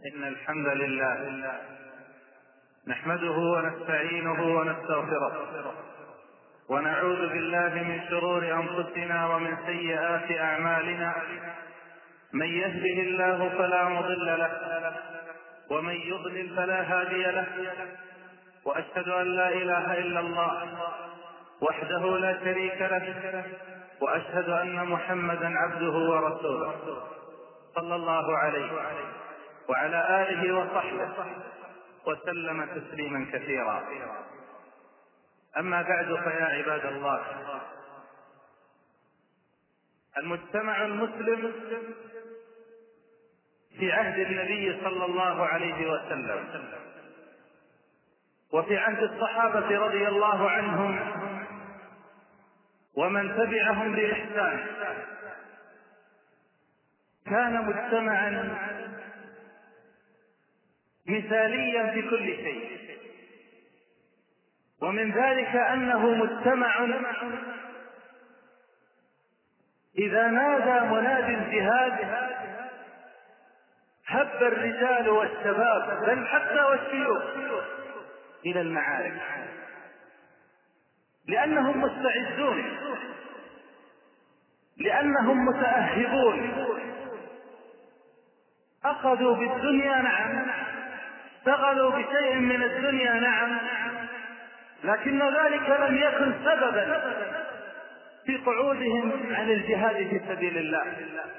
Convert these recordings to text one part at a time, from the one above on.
إن الحمد لله نحمده ونستعينه ونستغفره ونعوذ بالله من شرور أنفسنا ومن سيئات أعمالنا. من يهده الله فلا مضل له ومن يضلل فلا هادي له، وأشهد أن لا إله إلا الله وحده لا شريك له، وأشهد أن محمدا عبده ورسوله صلى الله عليه وعلى آله وصحبه وسلم تسليما كثيرا. أما بعد، فيا عباد الله، المجتمع المسلم في عهد النبي صلى الله عليه وسلم وفي عهد الصحابة رضي الله عنهم ومن تبعهم بإحسان كان مجتمعا مثاليا في كل شيء، ومن ذلك أنه مجتمع إذا نادى منادي الجهاد هب الرجال والشباب بل حتى والشيوخ إلى المعارك، لأنهم مستعدون، لأنهم متأهبون، أخذوا بالدنيا نعم، اشتغلوا بشيء من الدنيا نعم، لكن ذلك لم يكن سببا في قعودهم عن الجهاد في سبيل الله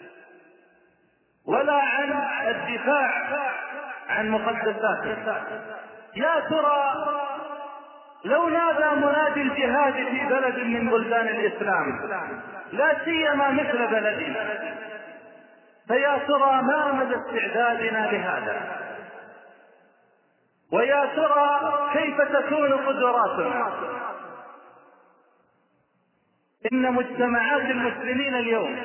ولا عن الدفاع عن مقدساته. يا ترى لو نادى منادي الجهاد في بلد من بلدان الإسلام، لا سيما مثل بلدنا، فيا ترى ما مدى استعدادنا لهذا؟ ويا ترى كيف تكون قدراتنا؟ إن مجتمعات المسلمين اليوم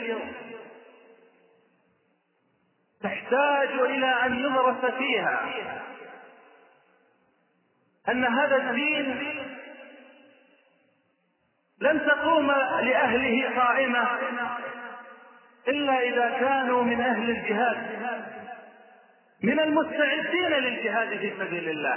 تحتاج إلى أن يدرس فيها أن هذا الدين لن تقوم لأهله قائمة إلا إذا كانوا من أهل الجهاد، من المستعدين للجهاد في سبيل الله.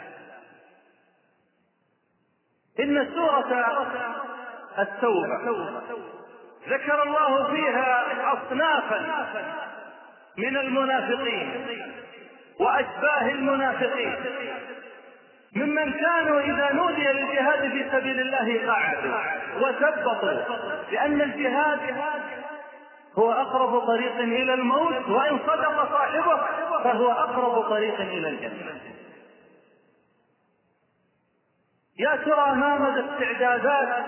إن سورة التوبة ذكر الله فيها أصنافا من المنافقين وأشباه المنافقين، ممن كانوا إذا نودي للجهاد في سبيل الله قعدوا وثبطوا، لأن الجهاد هو أقرب طريق إلى الموت، وإن صدق صاحبه فهو أقرب طريق إلى الجنة. يا ترى ما مدى استعدادات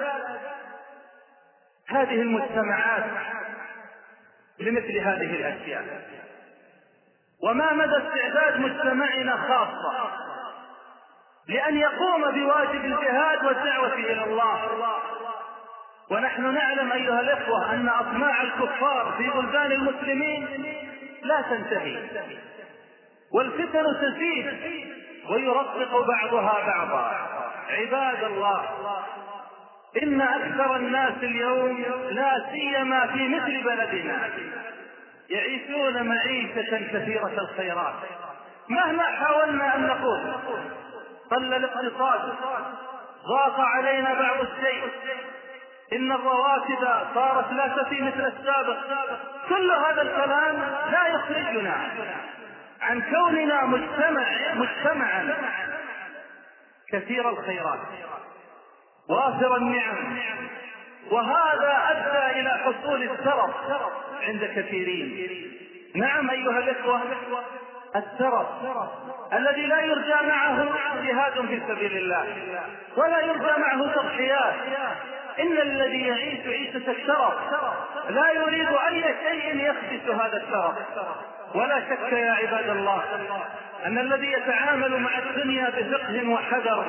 هذه المجتمعات لمثل هذه الأشياء؟ وما مدى استعداد مجتمعنا خاصة لأن يقوم بواجب الجهاد والدعوة إلى الله؟ ونحن نعلم أيها الإخوة أن أطماع الكفار في بلدان المسلمين لا تنتهي، والفتن تزيد ويرقق بعضها بعضا. عباد الله، إن أكثر الناس اليوم لا سيما في مثل بلدنا يعيشون معيشة كثيرة الخيرات. مهما حاولنا أن نقول قل الاقتصاد، ضاق علينا بعض الشيء، إن الرواتب صارت لا تفي مثل السابق، كل هذا الكلام لا يخرجنا عن كوننا مجتمعا كثير الخيرات وافر النعم، وهذا أدى إلى حصول الترف عند كثيرين. نعم أيها الإخوة، الترف الذي لا يرجى معه جهاد في سبيل الله ولا يرجى معه تضحيات. إن الذي يعيش عيشة الشرف لا يريد أي شيء يخدش هذا الشرف. ولا شك يا عباد الله أن الذي يتعامل مع الدنيا بفقه وحذر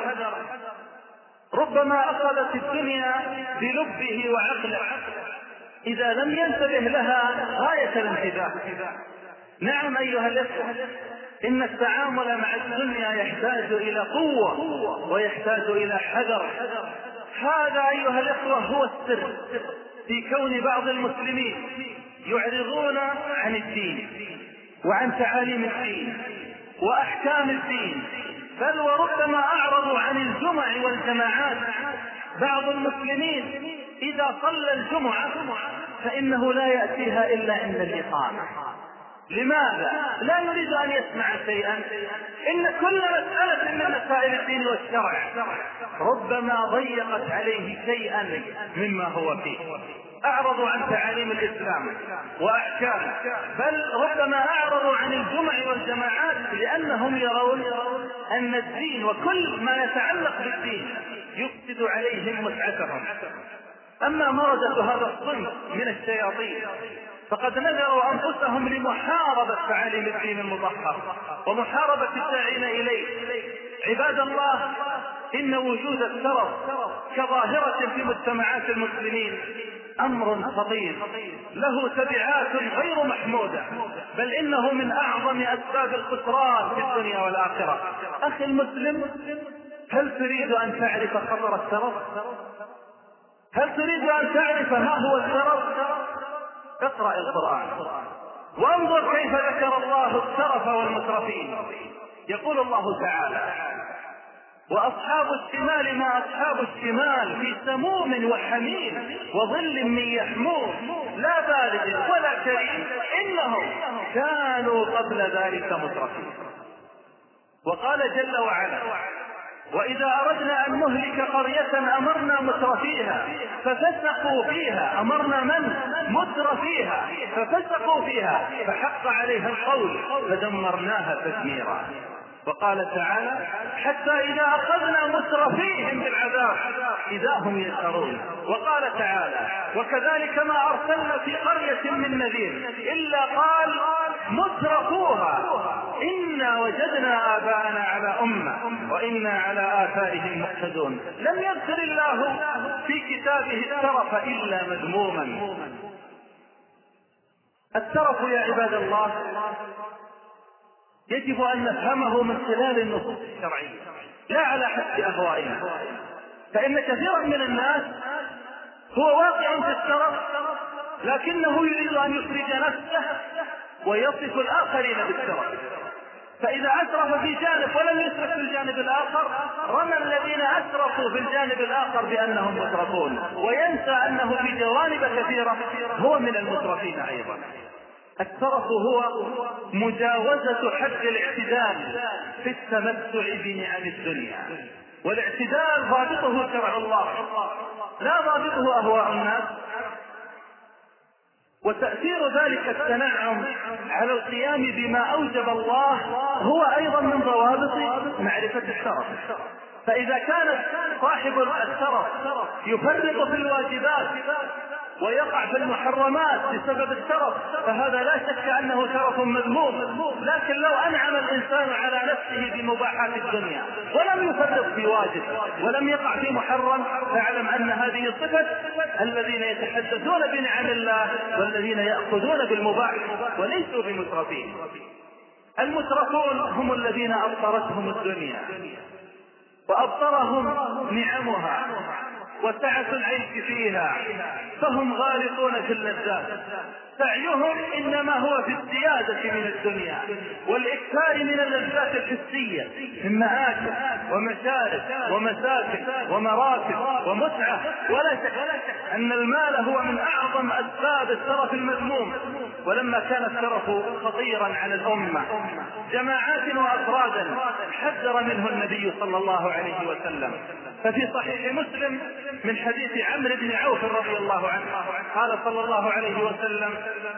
ربما أخذت الدنيا بلبه وعقله إذا لم ينتبه لها غاية الانتباه. نعم أيها الأخوة، إن التعامل مع الدنيا يحتاج إلى قوة ويحتاج إلى حذر. هذا أيها الأخوة هو السر في كون بعض المسلمين يعرضون عن الدين وعن تعاليم الدين وأحكام الدين، بل وربما أعرضوا عن الجمع والجماعات. بعض المسلمين إذا صلى الجمعة فإنه لا يأتيها إلا عند الإقامة. لماذا؟ لا يريد أن يسمع شيئا، إن كل مسألة من مسائل الدين والشرع ربما ضيقت عليه شيئا مما هو فيه. أعرضوا عن تعاليم الإسلام وأحكامه، بل ربما أعرضوا عن الجمع والجماعات لأنهم يرون أن الدين وكل ما يتعلق بالدين يفسد عليهم متعتهم. أما مردة هذا الصنف من الشياطين فقد نذروا أنفسهم لمحاربة تعاليم الدين المطهر ومحاربة الداعين إليه. عباد الله، إن وجود الترف كظاهرة في مجتمعات المسلمين أمر خطير له تبعات غير محمودة، بل إنه من أعظم أسباب الخسران في الدنيا والآخرة. أخي المسلم، هل تريد أن تعرف خطر الترف؟ هل تريد أن تعرف ما هو الترف؟ اقرأ القرآن وانظر كيف ذكر الله الترف والمترفين. يقول الله تعالى: وأصحاب الشمال ما أصحاب الشمال في سموم وحميم وظل من يحموم لا بارد ولا كريم إنهم كانوا قبل ذلك مترفين. وقال جل وعلا: وإذا أردنا أن نهلك قرية أمرنا مترفيها ففسقوا فيها. أمرنا من؟ مترفيها ففسقوا فيها فحق عليها القول فدمرناها تدميرا. وقال تعالى: حتى إذا أخذنا مترفيهم بالعذاب إذا هم يسخرون. وقال تعالى: وكذلك ما أرسلنا في قرية من نذير إلا قال مترفوها إنا وجدنا آباءنا على أمة وإنا على آثارهم مقتدون. لم يذكر الله في كتابه الترف إلا مذموما. الترف يا عباد الله يجب أن نفهمه من خلال النصوص الشرعية لا على حسب أهوائنا، فإن كثيرا من الناس هو واقع في الترف لكنه يريد أن يخرج نفسه ويصف الآخرين بالترف، فإذا أسرف في جانب ولم يسرف في الجانب الآخر رمى الذين أسرفوا في الجانب الآخر بأنهم مترفون، وينسى أنه في جوانب كثيرة هو من المترفين أيضا. الترف هو مجاوزة حد الاعتدال في التمتع بنعم الدنيا، والاعتدال ضابطه شرع الله لا ضابطه أهواء الناس. وتأثير ذلك التنعم على القيام بما أوجب الله هو أيضا من ضوابط معرفة الترف. فإذا كان صاحب الترف يفرط في الواجبات ويقع في المحرمات بسبب الترف فهذا لا شك أنه ترف مذموم. لكن لو أنعم الإنسان على نفسه بمباحات الدنيا ولم يفرط في واجب ولم يقع في محرم فاعلم أن هذه صفة الذين يتحدثون بنعم الله والذين يأخذون بالمباح وليسوا بمترفين. المترفون هم الذين أبطرتهم الدنيا وأبطرهم نعمها وسعة العيش فيها فهم غارقون في اللذات. سعيهم إنما هو في الزيادة من الدنيا والإكثار من اللذات الحسية من مآكل ومشارب ومساكن ومراكب ومتعة. ولا شك أن المال هو من أعظم أسباب الترف المذموم. ولما كان الترف خطيرا على الأمة جماعات وأفرادا حذر منه النبي صلى الله عليه وسلم. ففي صحيح مسلم من حديث عمرو بن عوف رضي الله عنه قال صلى الله عليه وسلم: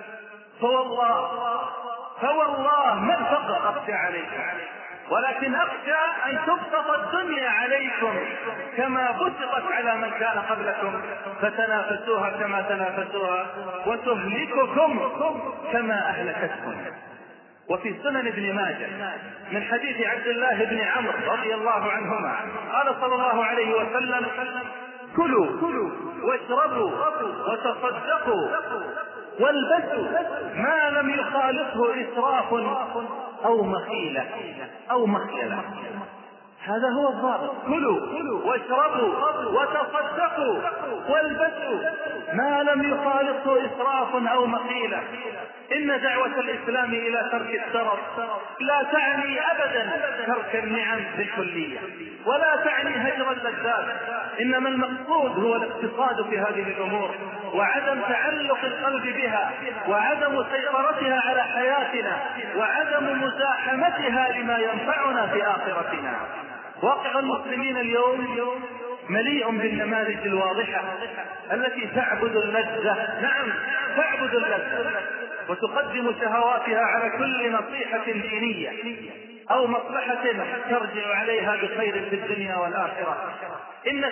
فوالله ما الفقر أخشى عليكم ولكن أخشى أن تبسط الدنيا عليكم كما بسطت على من كان قبلكم فتنافسوها كما تنافسوها وتهلككم كما أهلكتكم. وفي سنن ابن ماجه من حديث عبد الله بن عمرو رضي الله عنهما قال صلى الله عليه وسلم: كلوا واشربوا وتصدقوا والبسوا ما لم يخالطه إسراف أو مخيلة. هذا هو الضابط. كلوا واشربوا وتصدقوا والبسوا ما لم يخالطه إسراف أو مخيلة. إن دعوة الإسلام إلى ترك الترف لا تعني أبدا ترك النعم بالكلية، ولا تعني هجر اللذات، إنما المقصود هو الاقتصاد في هذه الأمور، وعدم تعلق القلب بها، وعدم سيطرتها على حياتنا، وعدم مزاحمتها لما ينفعنا في آخرتنا. واقع المسلمين اليوم مليء بالنماذج الواضحة التي تعبد اللذة، نعم تعبد اللذة، وتقدم شهواتها على كل نصيحة دينية أو مصلحة ترجع عليها بخير في الدنيا والآخرة. إن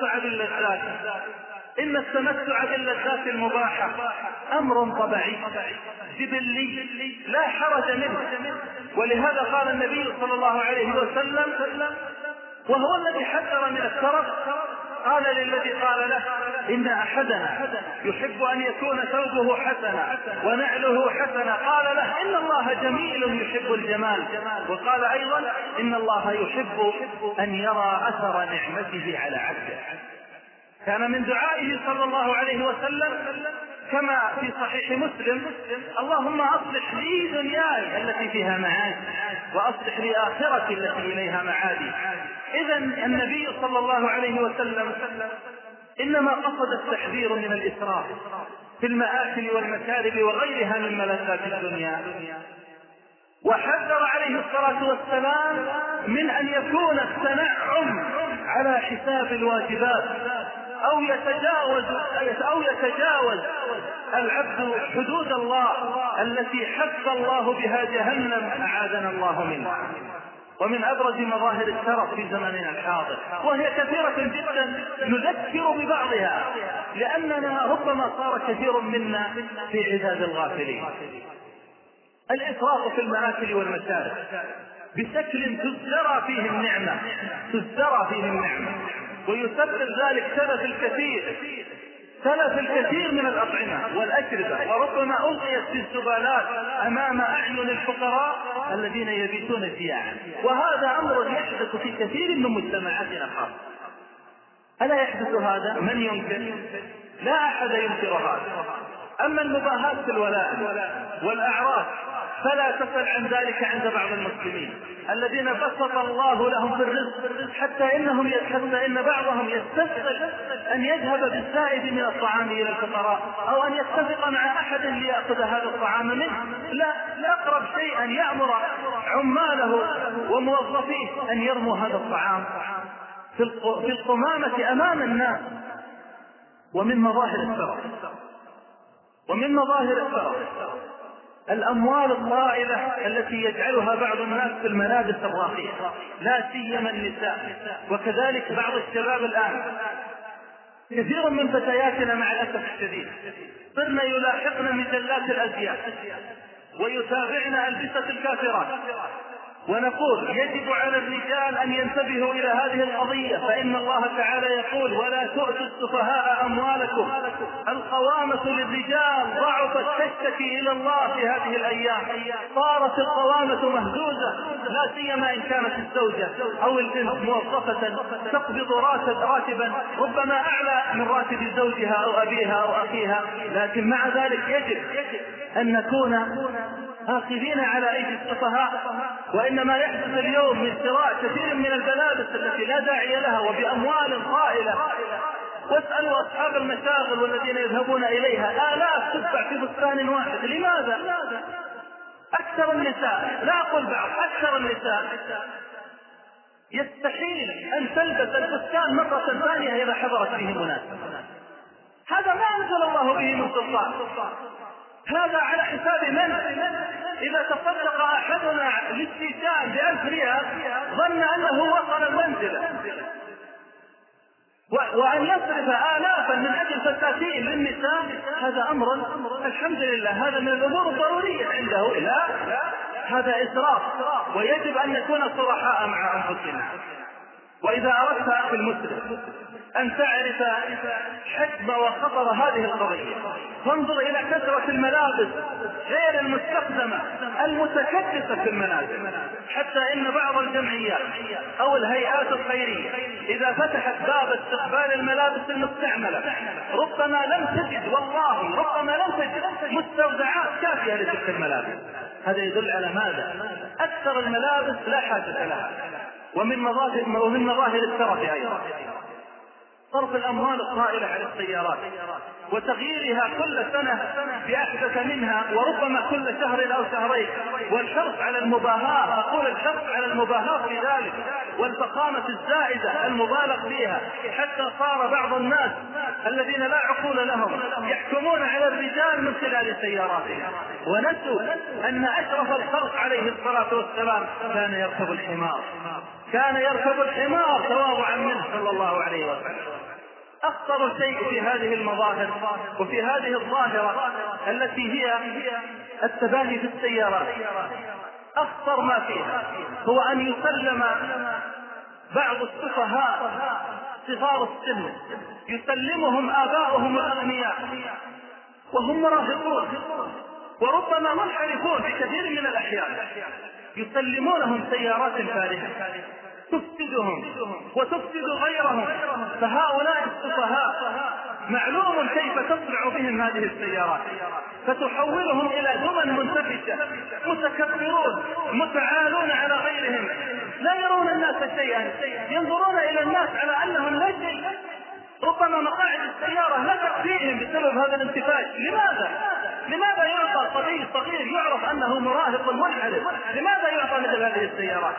التمتع باللذات المباحة أمر طبيعي جبلي لا حرج منه، ولهذا قال النبي صلى الله عليه وسلم وهو الذي حذر من الترف، قال للذي قال له إن أحدنا يحب أن يكون ثوبه حسنا ونعله حسنا، قال له إن الله جميل يحب الجمال، وقال أيضا إن الله يحب أن يرى أثر نعمته على عبده. كان من دعائه صلى الله عليه وسلم كما في صحيح مسلم اللهم أصلح لي دنياي التي فيها معادي وأصلح لي آخرتي التي إليها معادي. إذن النبي صلى الله عليه وسلم إنما قصد التحذير من الإسراف في المآكل والمشارب وغيرها من ملذات الدنيا، وحذر عليه الصلاة والسلام من أن يكون التنعم على حساب الواجبات أو يتجاوز العبد حدود الله التي حث الله بها جهنم أعاذنا الله منها. ومن أبرز مظاهر الترف في زمننا الحاضر، وهي كثيرة جدا نذكر ببعضها لأننا ربما صار كثير منا في عداد الغافلين، الإسراف في المآكل والمشارب بشكل تزدرى فيه النعمة، ويسبب ذلك تلف الكثير من الأطعمة والأشربة، وربما ألقيت في الزبالات أمام أعين الفقراء الذين يبيتون جياعا. وهذا أمر يحدث في كثير من مجتمعاتنا خاصة. ألا يحدث هذا؟ من ينكر؟ لا أحد ينكر هذا. أما المباهات في الولاء والأعراس فلا تسأل عن ذلك عند بعض المسلمين الذين بسط الله لهم في الرزق حتى إن بعضهم يستسهل أن يذهب بالزائد من الطعام إلى الفقراء، أو أن يتفق مع أحد ليأخذ هذا الطعام منه. لا أقرب شيء أن يأمر عماله وموظفيه أن يرموا هذا الطعام في القمامة أمام الناس. ومن مظاهر الثرى الأموال الطائلة التي يجعلها بعض الناس في الملابس الراقية، لا سيما النساء، وكذلك بعض الشباب الآن. كثير من فتياتنا مع الأسف الشديد صرنا يلاحقن مجلات الأزياء ويتابعن ألبسة الكافرات، ونقول يجب على الرجال أن ينتبهوا إلى هذه القضية، فإن الله تعالى يقول ولا تؤتوا السفهاء أموالكم. القوامة للرجال ضعفت تشتكي إلى الله في هذه الأيام، صارت القوامة مهزوزة، لا سيما إن كانت الزوجة أو البنت موظفة تقبض راتبا ربما أعلى من راتب زوجها أو أبيها أو أخيها، لكن مع ذلك يجب أن نكون آخذين على أيدي السفهاء. وإنما يحدث اليوم من شراء كثير من الملابس التي لا داعي لها وبأموال طائلة. واسألوا أصحاب المشاغل والذين يذهبون إليها آلاف تدفع في بستان واحد. لماذا؟ أكثر النساء، لا أقول بعض، أكثر النساء يستحيل أن تلبس البستان مرة ثانية إذا حضرت به مناسبة. هذا ما أنزل الله به من سلطان، هذا على حساب من؟ إذا تصدق أحدنا للشيشان ب1000 ريال ظن أنه وصل المنزل، وأن يصرف آلافا من أجل فساتين للنساء هذا أمر الحمد لله، هذا من الأمور الضرورية عنده. لا، هذا إسراف، ويجب أن نكون صرحاء مع أنفسنا. وإذا أردت أخي المسلم أن تعرف حجم وخطر هذه القضية. فانظر إلى كثرة الملابس غير المستخدمة المتكدسة في المنازل، حتى إن بعض الجمعيات أو الهيئات الخيرية إذا فتحت باب استقبال الملابس المستعملة ربما لم تجد، والله ربما لم تجد مستودعات كافية لتلك الملابس. هذا يدل على ماذا؟ أكثر الملابس لا حاجة لها. ومن مظاهر الترف أيضا صرف الأموال الطائلة على السيارات وتغييرها كل سنة بأحدث منها، وربما كل شهر أو شهرين، والحرص على المباهاة. أقول الحرص على المباهاة في ذلك، والفخامة الزائدة المبالغ فيها، حتى صار بعض الناس الذين لا عقول لهم يحكمون على الرجال من خلال سياراتهم، ونسوا أن أشرف الخلق عليه الصلاة والسلام كان يركب الحمار، كان يركب الحمار تواضعا منه صلى الله عليه وسلم. أخطر شيء في هذه المظاهر وفي هذه الظاهرة التي هي التباهي في السيارات، أخطر ما فيها هو أن يسلم بعض السفهاء صغار السن، يسلمهم آباؤهم الأغنياء وهم مراهقون وربما منحرفون في كثير من الأحيان، يسلمونهم سيارات فارهة تفسدهم وتفسد غيرهم. فهؤلاء السفهاء معلوم كيف تصنع بهم هذه السيارات، فتحولهم إلى دمى منتفشة، متكبرون متعالون على غيرهم، لا يرون الناس شيئا، ينظرون إلى الناس على أنهم لا شيء. ربما مقاعد السيارة لا تكفيهم بسبب هذا الانتفاش. لماذا يعطى صبي صغير يعرف أنه مراهق منحرف؟ لماذا يعطى مثل هذه السيارات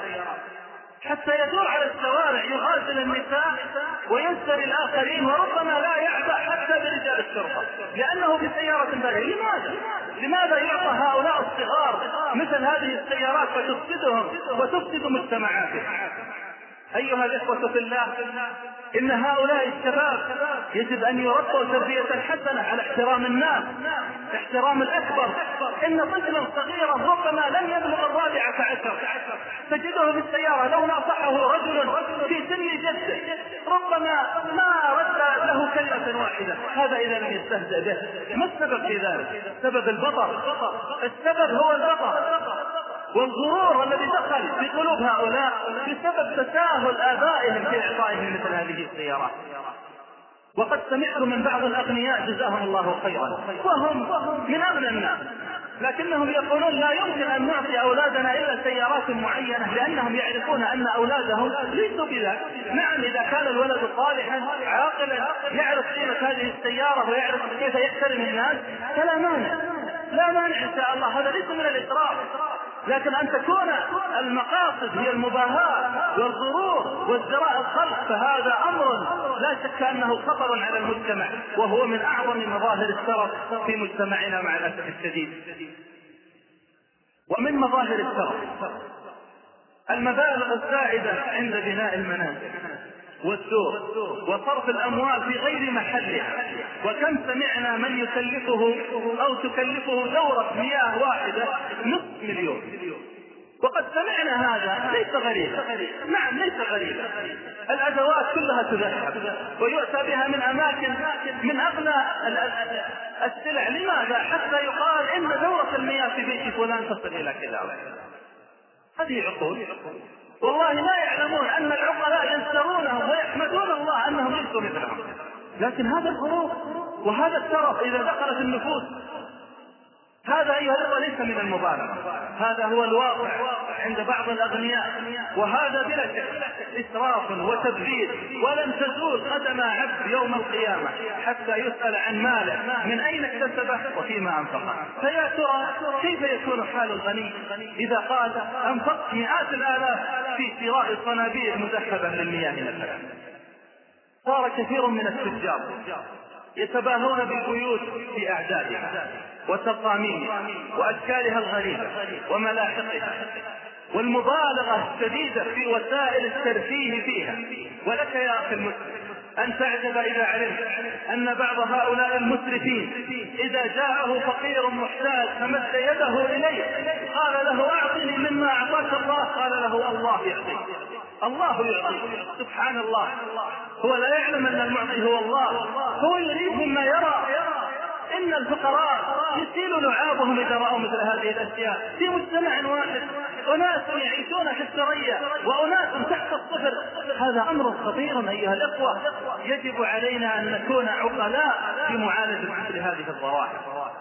حتى يدور على الشوارع يغازل النساء وينسى الآخرين، وربما لا يعبأ حتى برجال الشرطة لأنه بسيارة بالغة؟ لماذا يعطى هؤلاء الصغار مثل هذه السيارات فتفسدهم وتفسد مجتمعاتهم؟ أيها الإخوة في الله، إن هؤلاء الشباب يجب أن يربوا تربية حسنة على احترام الناس، احترام الأكبر. إن طفلا صغيرا ربما لم يبلغ 14 تجده في السيارة لو نصحه رجل في سن جده ربما ما رد له كلمة واحدة. هذا إذا لم يستهزئ به. ما السبب في ذلك؟ سبب البطر. السبب هو البطر والغرور الذي دخل في قلوب هؤلاء بسبب تساهل آبائهم في إعطائهم مثل هذه السيارات. وقد سمعت من بعض الأغنياء جزاهم الله خيرا وهم من أغنى الناس، لكنهم يقولون لا يمكن أن نعطي أولادنا إلا سيارات معينة لأنهم يعرفون أن أولادهم ليسوا بذلك. نعم، إذا كان الولد صالحا عاقلا يعرف قيمة هذه السيارة ويعرف كيف يحترم الناس فلا مانع، لا مانع إن شاء الله، هذا ليس من الإسراف. لكن أن تكون المقاصد هي المباهاة والغرور وازدراء الخلق فهذا أمر لا شك أنه خطر على المجتمع، وهو من أعظم مظاهر الشرف في مجتمعنا مع الأسف الشديد. ومن مظاهر الشرف المبالغ الزائدة عند بناء المنازل والسور وصرف الأموال في غير محلها. وكم سمعنا من يكلفه أو تكلفه دورة مياه واحدة نصف مليون، وقد سمعنا هذا ليس غريبا. نعم ليس غريبا، الأدوات كلها تذهب ويؤتى بها من أماكن من أغلى السلع. لماذا؟ حتى يقال إن دورة المياه في بيت فلان تصل إلى كذا. هذه عقول والله لا يعلمون أن العقلاء ينسرونهم ويحمدون الله أنهم ليسوا مثلهم. لكن هذا الغرور وهذا الترف إذا دخلت النفوس هذا أيها الأخوة ليس من المبالغة، هذا هو الواقع عند بعض الأغنياء، وهذا بلا شك إسراف وتبذير. ولن تزول قدم عبد يوم القيامة حتى يسأل عن ماله من أين اكتسبه وفيما أنفقه. فيا ترى كيف يكون حال الغني إذا قال أنفقت مئات الآلاف في شراء صنابير مذهبة للمياه مثلا؟ صار كثير من التجار يتباهون بالبيوت في أعدادها وتصاميمها وأشكالها الغريبة وملاحقها والمبالغة الشديدة في وسائل الترفيه فيها. ولك يا أخي المسلم أن تعجب إذا علمت أن بعض هؤلاء المسرفين إذا جاءه فقير محتاج فمد يده إليه قال له أعطني مما أعطاك الله، قال له الله يعطيك، الله يعطيك. سبحان الله، هو لا يعلم أن المعطي هو الله، هو يريد مما يرى. إن الفقراء يسيل لعابهم إذا رأوا مثل هذه الأشياء في مجتمع واحد، أناس يعيشون في الثريا وأناس تحت الصفر. هذا أمر خطير أيها الأخوة، يجب علينا أن نكون عقلاء في معالجة مثل هذه الظواهر.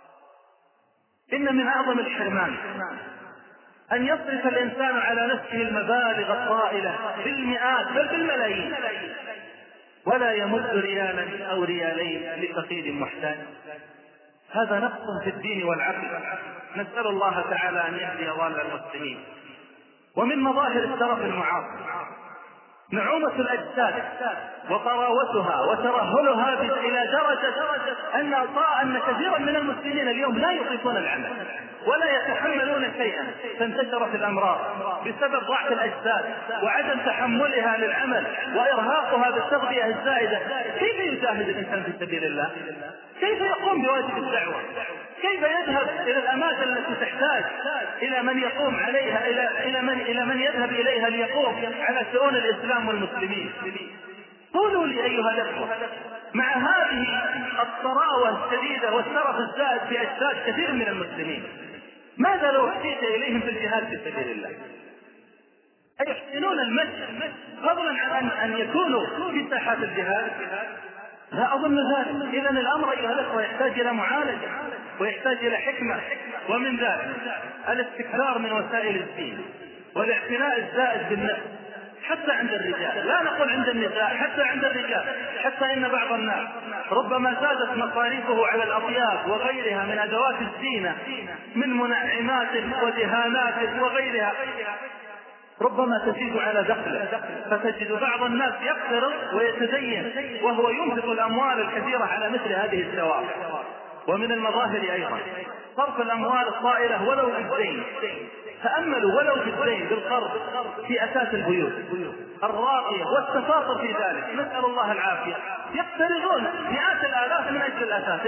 إن من أعظم الحرمان أن يصرف الإنسان على نفسه المبالغ الطائلة بالمئات بل بالملايين ولا يمد ريالا أو ريالين لفقير محتاج. هذا نقص في الدين والعقل، نسأل الله تعالى أن يهدي ضال المسلمين. ومن مظاهر الترف المعاصر نعومة الأجساد وطراوتها وترهلها إلى درجة أن كثيرا من المسلمين اليوم لا يطيقون العمل ولا يتحملون شيئا، فانتشرت الأمراض بسبب ضعف الأجساد وعدم تحملها للعمل وإرهاقها بالتغذية الزائدة. كيف يجاهد الإنسان في سبيل الله؟ كيف يقوم بواجب الدعوة؟ كيف يذهب إلى الأماكن التي تحتاج إلى من يقوم عليها، إلى من يذهب إليها ليقوم على شؤون الإسلام والمسلمين؟ قولوا لي أيها الأخوة، مع هذه الطراوة الشديدة والترف الزائد في أجساد كثير من المسلمين، ماذا لو احتيج إليهم في الجهاد في سبيل الله؟ أيحسنون المشي فضلا عن أن يكونوا في ساحات الجهاد؟ لا أظن ذلك. إذن الأمر أيها الأخوة يحتاج إلى معالجة ويحتاج إلى حكمة. ومن ذلك الاستكثار من وسائل الدين والاعتناء الزائد بالنفس حتى عند الرجال، لا نقول عند النساء، حتى عند الرجال. حتى إن بعض الناس ربما زادت مصاريفه على الأطياب وغيرها من أدوات الزينة من منعمات ودهانات وغيرها، ربما تزيد على دخله، فتجد بعض الناس يقترض ويتدين وهو ينفق الأموال الكثيرة على مثل هذه الدوافع. ومن المظاهر أيضا صرف الأموال الطائلة ولو بالدين. تأملوا ولو بالدين بالقرض في أساس البيوت الراقية والتفاصل في ذلك، نسأل الله العافية. يقترضون مئات الآلاف من أجل الأساس.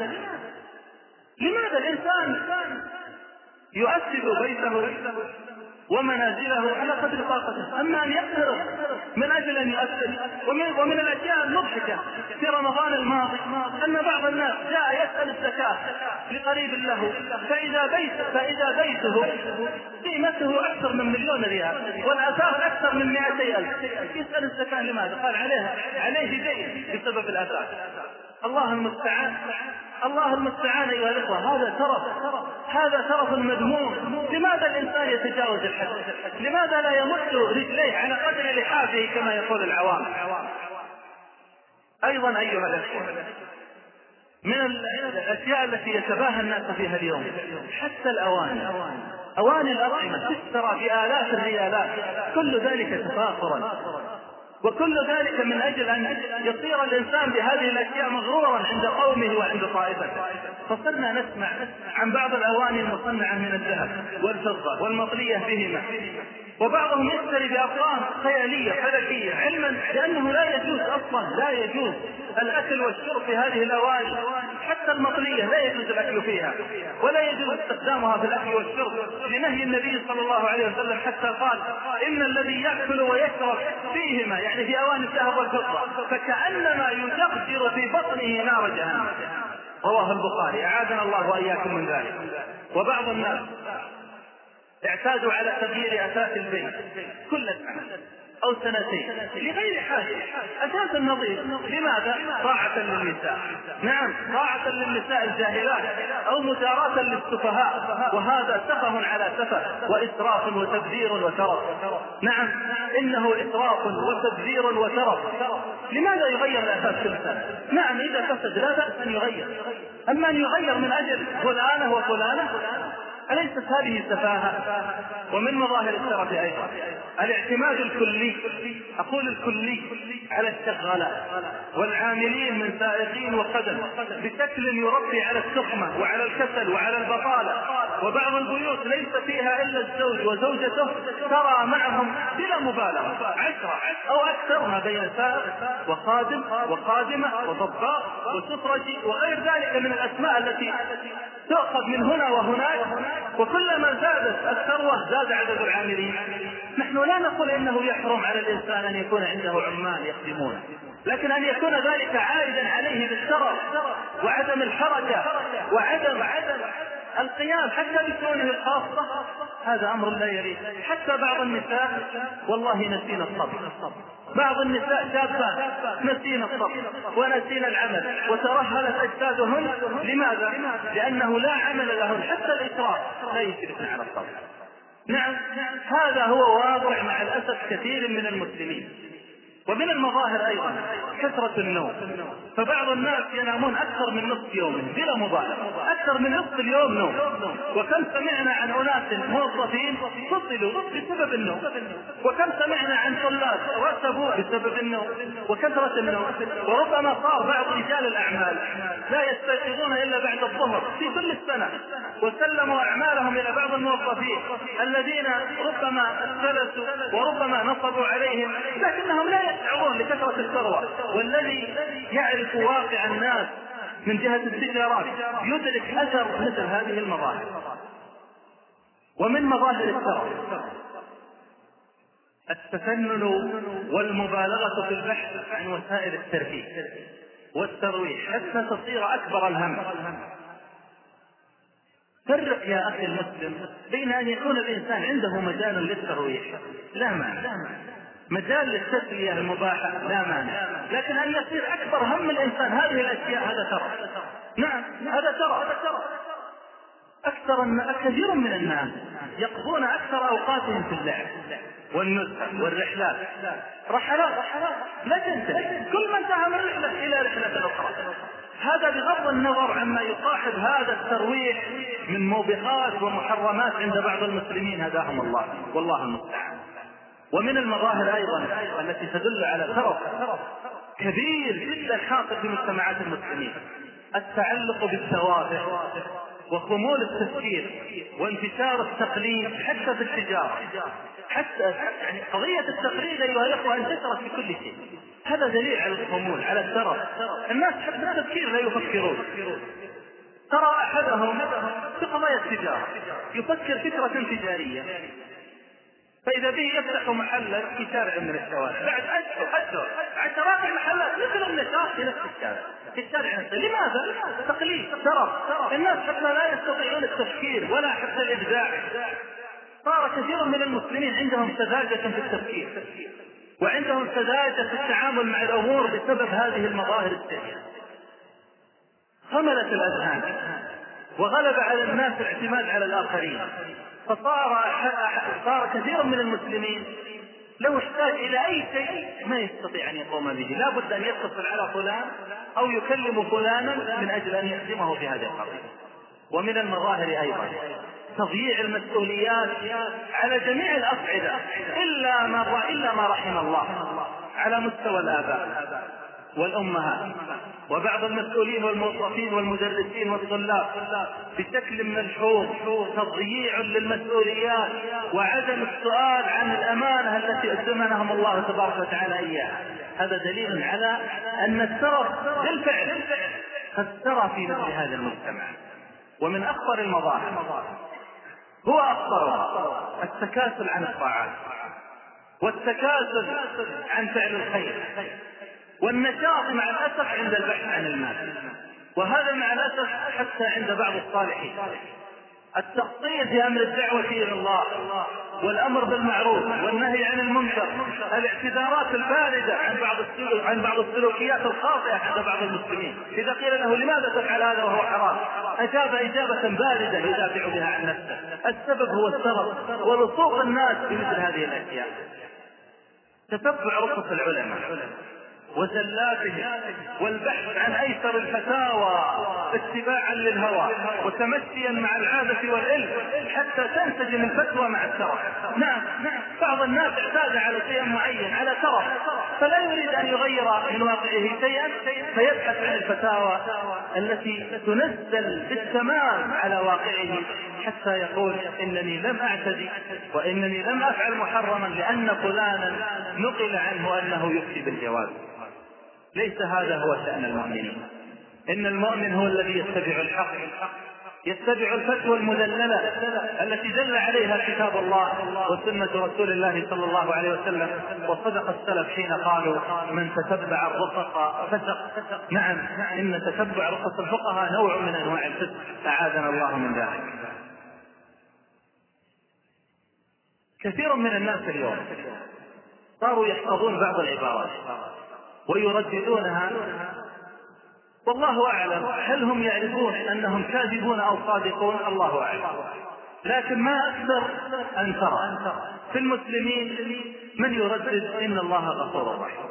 لماذا الإنسان يؤسس بيته ومنازله على قدر طاقته؟ أما أن يقترض من أجل أن يؤثر. ومن الأشياء المضحكة في رمضان الماضي أن بعض الناس جاء يسأل الزكاة لقريب له، فإذا بيته قيمته أكثر من 1,000,000 ريال والأثاث أكثر من 200,000. يسأل الزكاة لماذا؟ قال عليه دين بسبب الأثاث. الله المستعان، الله المستعان أيها الأخوة. هذا ترف مذموم. لماذا الإنسان يتجاوز الحد؟ لماذا لا يمد رجليه على قدر لحافه كما يقول العوام؟ أيضا أيها الأخوة، من الأشياء التي يتباهى الناس فيها اليوم حتى أواني الأطعمة تشترى بآلاف الريالات، كل ذلك تفاخرا، وكل ذلك من أجل أن يصير الإنسان بهذه الأشياء مغرورا عند قومه وعند طائفته. فصرنا نسمع عن بعض الأواني المصنعة من الذهب والفضة والمطلية بهما، وبعضهم يشتري بأرقام خيالية فلكية، علما بأنه لا يجوز أصلا، لا يجوز الأكل والشرب في هذه الأواني. حتى المطلية لا يجوز الأكل فيها ولا يجوز استخدامها في الأكل والشرب لنهي النبي صلى الله عليه وسلم، حتى قال إن الذي يأكل ويشرب فيهما، يعني في أواني الذهب والفضة، فكأنما يجرجر في بطنه نار جهنم. رواه البخاري، أعاذنا الله وإياكم من ذلك. وبعض الناس اعتادوا على تغيير أثاث البيت كل سنة أو سنتين لغير حاجة، أساس النظيف. لماذا؟ طاعة للنساء. نعم، طاعة للنساء الجاهلات أو مداراة للسفهاء، وهذا سفه على سفه وإسراف وتبذير وترف. نعم، إنه إسراف وتبذير وترف. لماذا يغير الأساس كل سنة؟ نعم، إذا فسد لا بأس أن يغير، أما أن يغير من أجل فلانة وفلانة، أليست هذه سفاهة؟ ومن مظاهر الترف أيضا الاعتماد الكلي، أقول الكلي، على الشغالات والعاملين من سائقين وقدم بشكل يربي على التخمة وعلى الكسل وعلى البطالة. وبعض البيوت ليس فيها إلا الزوج وزوجته، ترى معهم بلا مبالغة 10 أو أكثر ما بين سائق وخادم وخادمة وطباخ وسفرجي وغير ذلك من الأسماء التي تؤخذ من هنا وهناك. وكلما زادت الثروة زاد عدد العاملين. نحن لا نقول إنه يحرم على الإنسان أن يكون عنده عمال يخدمونه، لكن أن يكون ذلك عائدا عليه بالشرف وعدم الحركة وعدم القيام حتى بشؤونه الخاصة، هذا أمر لا يليق. حتى بعض النساء والله نسينا الصبر، بعض النساء شابات نسينا الصبر ونسينا العمل وترهلت أجسادهن. لماذا؟ لأنه لا عمل لهن، حتى الإسراف لا يشرفن على الصبر. نعم، هذا هو واقع مع الأسف كثير من المسلمين. ومن المظاهر أيضا كثرة النوم، فبعض الناس ينامون أكثر من نصف يوم بلا مبالغة، أكثر من نصف اليوم نوم. وكم سمعنا عن أناس موظفين فصلوا بسبب النوم، وكم سمعنا عن طلاب رتبوا بسبب النوم وكثرة النوم. وربما صار بعض رجال الأعمال لا يستيقظون إلا بعد الظهر في كل السنة، وسلموا أعمالهم إلى بعض الموظفين الذين ربما اختلسوا وربما نصبوا عليهم، لكنهم لا يشعرون لكثرة الثروة. والذي يعرف واقع الناس من جهة التجارات يدرك أثر مثل هذه المظاهر. ومن مظاهر الثروة التفنن والمبالغة في البحث عن وسائل الترفيه والترويح حتى تصير أكبر الهم. فرق يا أخي المسلم بين أن يكون الإنسان عنده مجال للترويح لا مانع، مجال للتسلية المباحة لا مانع، لكن أن يصير أكبر هم الإنسان هذه الأشياء هذا ترى. نعم، هذا ترى كثير من الناس يقضون أكثر أوقاتهم في اللعب والنزهة والرحلات، رحلات لا تنتهي، كل من انتهى من رحلة إلى رحلة أخرى. هذا بغض النظر عما يصاحب هذا الترويح من موبقات ومحرمات عند بعض المسلمين هداهم الله، والله المستعان. ومن المظاهر أيضا التي تدل على ثرف كبير جدا حاصل في مجتمعات المسلمين التعلق بالثوابت وخمول التفكير وانتشار التقليد حتى في التجارة. حتى يعني قضية التقليد أيها الأخوة انتشرت في كل شيء، هذا دليل على الخمول على الثرف. الناس حتى التفكير لا يفكرون. ترى أحدهم في قضايا التجارة يفكر فكرة تجارية، فإذا به يفتح محلا في شارع من الشوارع، بعد أشهر عشرات المحلات مثل النشاط في نفس الشارع، في الشارع نفسه. لماذا؟ تقليد ترى الناس حتى لا يستطيعون التفكير ولا حتى الإبداع. صار كثير من المسلمين عندهم سذاجة في التفكير وعندهم سذاجة في التعامل مع الأمور بسبب هذه المظاهر السيئة. خملت الأذهان وغلب على الناس الاعتماد على الآخرين، فصار كثير من المسلمين لو احتاج إلى أي شيء ما يستطيع أن يقوم به، لا بد أن يتصل على فلان أو يكلم فلانا من أجل أن يخدمه في هذه القضية. ومن المظاهر أيضا تضييع المسؤوليات على جميع الأصعدة إلا ما رحم الله، على مستوى الآباء والأمهات وبعض المسؤولين والموظفين والمدرسين والطلاب بشكل ملحوظ. تضييع للمسؤوليات وعدم السؤال عن الأمانة التي أدمنهم الله تبارك وتعالى إياها. هذا دليل على أن الترف بالفعل قد ترى في مثل هذا المجتمع. ومن أخطر المظاهر هو أخطرها التكاسل عن الطاعات والتكاسل عن فعل الخير والنشاط مع الأسف عند البحث عن المال. وهذا مع الأسف حتى عند بعض الصالحين. التخطيط في أمر الدعوة إلى الله والأمر بالمعروف والنهي عن المنكر، الاعتذارات الباردة عن بعض السلوكيات الخاطئة عند بعض المسلمين. إذا قيل له لماذا تفعل هذا وهو حرام أجاب إجابة باردة يدافع بها عن نفسه. السبب هو السرف ولصوق الناس بمثل هذه الأشياء. تتبع رخص العلماء وزلاتهم والبحث عن أيسر الفتاوى اتباعا للهوى وتمشيا مع العادة والعلم حتى تنسجم الفتوى مع الشرع. نعم، بعض بعض الناس اعتاد على شيء معين، على ترف، فلا يريد أن يغير من واقعه شيئا، فيبحث عن الفتاوى التي تنزل بالتمام على واقعه، حتى يقول إنني لم أعتدي وإنني لم أفعل محرما لأن فلانا نقل عنه أنه يفتي بالجواز. ليس هذا هو شأن المؤمنين. إن المؤمن هو الذي يتبع الحق، يتبع الفتوى المدللة التي دل عليها كتاب الله وسنة رسول الله صلى الله عليه وسلم. وصدق السلف حين قالوا من تتبع الرخص فسق. نعم، إن تتبع رخص الفقهاء نوع من أنواع الفسق، أعاذنا الله من ذلك. كثير من الناس اليوم صاروا يحفظون بعض العبارات ويرددونها، والله أعلم هل هم يعرفون أنهم كاذبون أو صادقون، الله أعلم. لكن ما أكثر أن ترى في المسلمين من يردد إن الله غفور رحيم.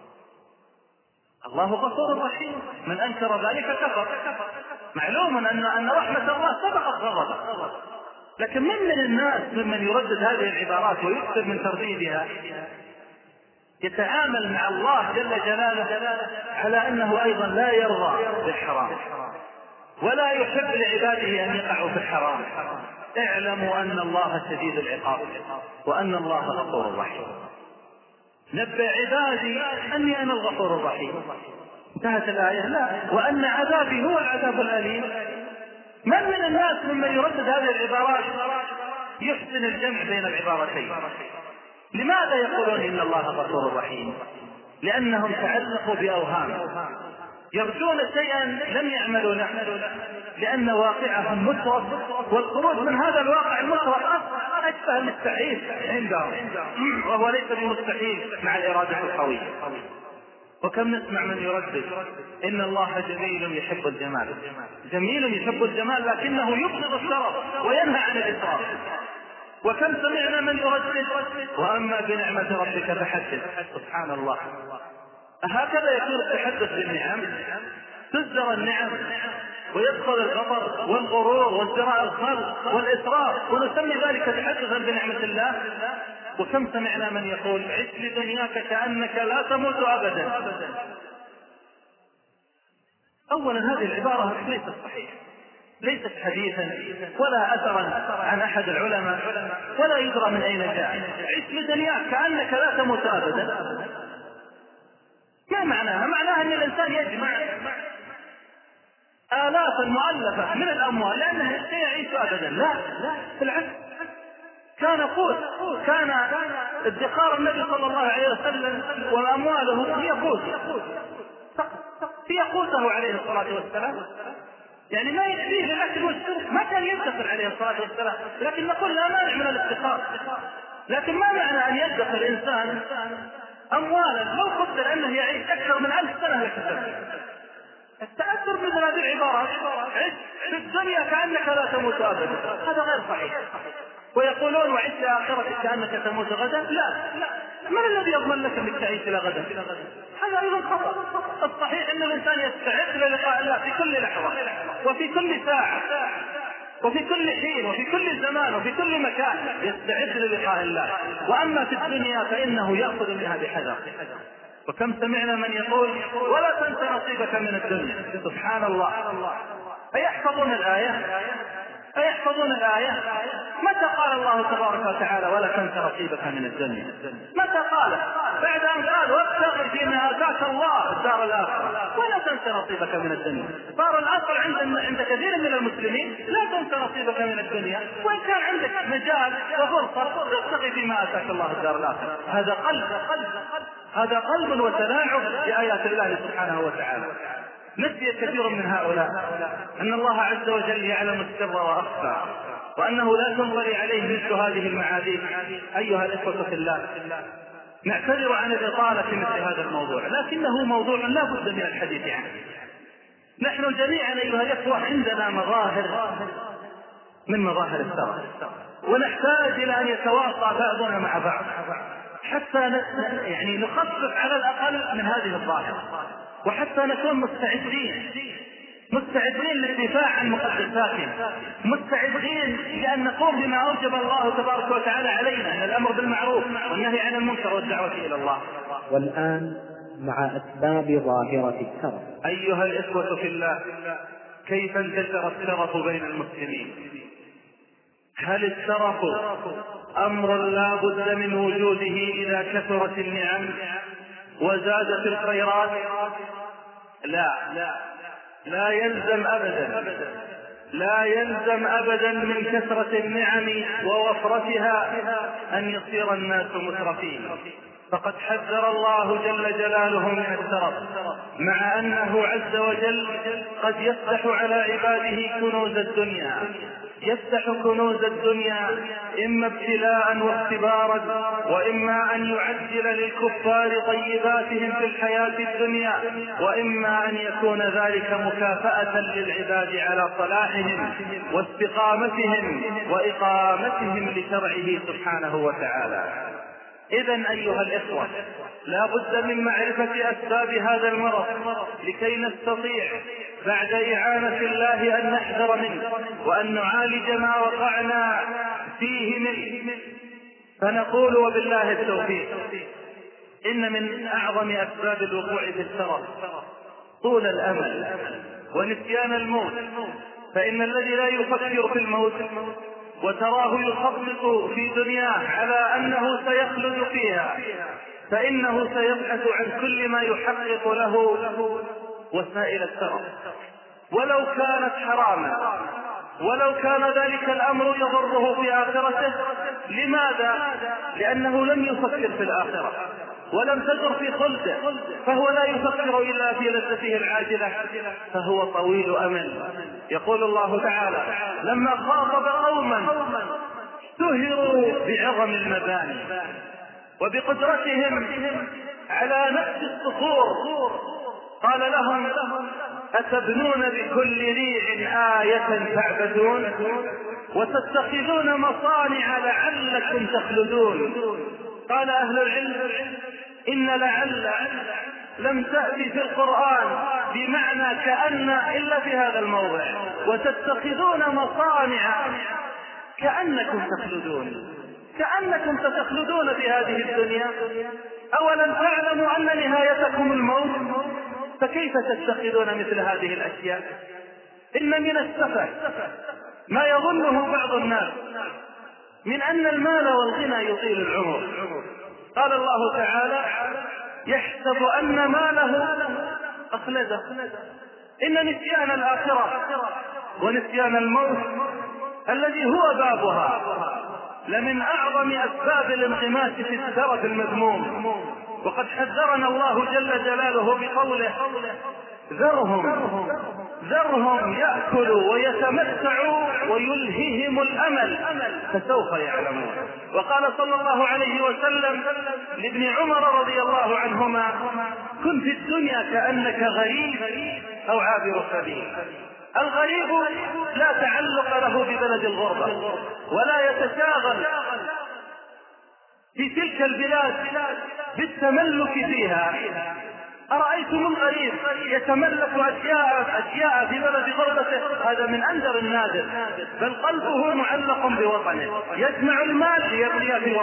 الله غفور رحيم، من أنكر ذلك كفر. معلوم أن رحمة الله سبقت غضبه، لكن من الناس ممن يردد هذه العبارات ويكثر من ترديدها يتعامل مع الله جل جلاله على أنه أيضا لا يرضى بالحرام ولا يحب لعباده أن يقعوا في الحرام. اعلموا أن الله شديد العقاب وأن الله غفور رحيم. نبئ عبادي أني أنا الغفور الرحيم. انتهت الآية؟ لا، وأن عذابي هو العذاب الأليم. من الناس ممن يردد هذه العبارات يحسن الجمع بين العبارتين؟ لماذا يقولون إن الله غفور رحيم؟ لأنهم تعلقوا بأوهام، يرجون شيئا لم يعملوا له، لأن واقعهم مترف، والخروج من هذا الواقع المترف أشبه المستحيل عندهم، وهو ليس بمستحيل مع الإرادة القوية. وكم نسمع من يردد إن الله جميل يحب الجمال. جميل يحب الجمال لكنه يبغض الشرف وينهى عن الإسراف. وكم سمعنا من يردد وأما بنعمة ربك فحدث. سبحان الله، هكذا يكون التحدث بالنعم؟ تزدر النعم ويدخل الغضب والغرور وازدراء الخلق والإسراف ونسمي ذلك تحدثا بنعمة الله. وكم سمعنا من يقول عش لدنياك كأنك لا تموت أبدا. أولا هذه العبارة ليست صحيحة، ليست حديثا ولا أثرا عن أحد العلماء ولا يدرى من أين جاء. عش لدنياك كأنك لا تموت أبدا، ما معناها؟ معناها أن الإنسان يجمع آلافا مؤلفة من الأموال لأنه سيعيش أبدا. لا، بالعكس، كان قوت، كان ادخار النبي صلى الله عليه وسلم وأمواله هي قوته عليه الصلاة والسلام. يعني ما يكفيه للأكل والشرب، ما كان يدخر عليه الصلاة والسلام، لكن نقول لا مانع من الادخار. لكن ما معنى أن يدخر الإنسان أموالا لو قدر أنه يعيش أكثر من 1000 سنة يكتب؟ التأثر مثل هذه العبارة عش في الدنيا كأنك لا تموت أبدا، هذا غير صحيح. ويقولون وعش لآخرتك كأنك تموت غدا. لا، من الذي يضمن لك أنك تعيش إلى غدا؟ هذا أيضا خطأ. الصحيح أن الإنسان يستعد للقاء الله في كل لحظة وفي كل ساعة وفي كل حين وفي كل زمان وفي كل مكان يستعد للقاء الله. وأما في الدنيا فإنه يأخذ منها بحذر. وكم سمعنا من يقول ولا تنس نصيبك من الدنيا. سبحان الله، أيحفظون الآية؟ أيحفظون الآية؟ متى قال الله تبارك وتعالى ولا تنس نصيبك من الدنيا؟ متى قال؟ بعد أن قال وابتغ فيما آتاك الله الدار الآخرة ولا تنس نصيبك من الدنيا. صار الأصل عند كثير من المسلمين لا تنس نصيبك من الدنيا، وإن كان عندك مجال وفرصة تبتغي فيما آتاك الله الدار الآخرة. هذا قلب وتلاعب بآيات الله سبحانه وتعالى. نسي كثير من هؤلاء أن الله عز وجل يعلم السر وأخفى، وأنه لا تنظري عليه مثل هذه المعاديد. أيها الإخوة في الله، نعتذر عن الإطالة في مثل هذا الموضوع، لكنه موضوع لا بد من الحديث عنه. نحن جميعا أيها الإخوة عندنا مظاهر من مظاهر السر، ونحتاج إلى أن يتواصى بعضنا مع بعض حتى نخفف على الأقل من هذه الظاهرة، وحتى نكون مستعدين مستعدين للدفاع عن مقدساتهم، مستعدين لأن نقوم بما أوجب الله تبارك وتعالى علينا من الأمر بالمعروف والنهي عن المنكر والدعوة إلى الله. والآن مع أسباب ظاهرة الترف. أيها الإخوة في الله، كيف انتشر الترف بين المسلمين؟ هل الترف أمر لا بد من وجوده إذا كثرت النعم وزادت الخيرات؟ لا يلزم أبدا من كثرة النعم ووفرتها أن يصير الناس مترفين، فقد حذر الله جل جلاله من الترف، مع أنه عز وجل قد يفتح على عباده كنوز الدنيا، يفتح كنوز الدنيا إما ابتلاء واختبارا، وإما أن يعجل للكفار طيباتهم في الحياة الدنيا، وإما أن يكون ذلك مكافأة للعباد على صلاحهم واستقامتهم وإقامتهم لشرعه سبحانه وتعالى. إذن أيها الإخوة، لا بد من معرفة أسباب هذا المرض لكي نستطيع بعد إعانة الله أن نحذر منه وأن نعالج ما وقعنا فيه منه. فنقول وبالله التوفيق: إن من أعظم أسباب الوقوع في الترف طول الأمل ونسيان الموت، فإن الذي لا يفكر في الموت وتراه يخطط في دنياه على أنه سيخلد فيها، فإنه سيبحث عن كل ما يحقق له وسائل الترف، ولو كانت حراما، ولو كان ذلك الأمر يضره في آخرته. لماذا؟ لأنه لم يفكر في الآخرة ولم تدر في خلده، فهو لا يفكر إلا في لذته العاجلة، فهو طويل أمل. يقول الله تعالى: لما خاطب قوما سهروا بعظم المباني وبقدرتهم على نفس الصخور، قال لهم: أتبنون بكل ريع آية تعبدون وتتخذون مصانع لعلكم تخلدون. قال أهل العلم: إن لعل لم تأتي في القرآن بمعنى كأن إلا في هذا الموضع، وتتخذون مصانع كأنكم تخلدون، كأنكم ستخلدون في هذه الدنيا. أولم تعلموا أن نهايتكم الموت؟ فكيف تتخذون مثل هذه الأشياء؟ إن من السفه ما يظنه بعض الناس من أن المال والغنى يطيل العمر. قال الله تعالى: يحسب أن ماله أخلده. إن نسيان الآخرة ونسيان الموت الذي هو بابها لمن أعظم أسباب الانغماس في الترف المذموم. وقد حذرنا الله جل جلاله بقوله: ذرهم يأكلوا ويتمتعوا ويلههم الأمل فسوف يعلمون. وقال صلى الله عليه وسلم لابن عمر رضي الله عنهما: كن في الدنيا كأنك غريب أو عابر سبيل. الغريب لا تعلق له ببلد الغربة ولا يتشاغل في تلك البلاد بالتملك فيها. أرأيتم الغريب يتملك أشياء في بلد غربته؟ هذا من أندر النادر، بل قلبه معلق بوطنه، يجمع المال ليبني في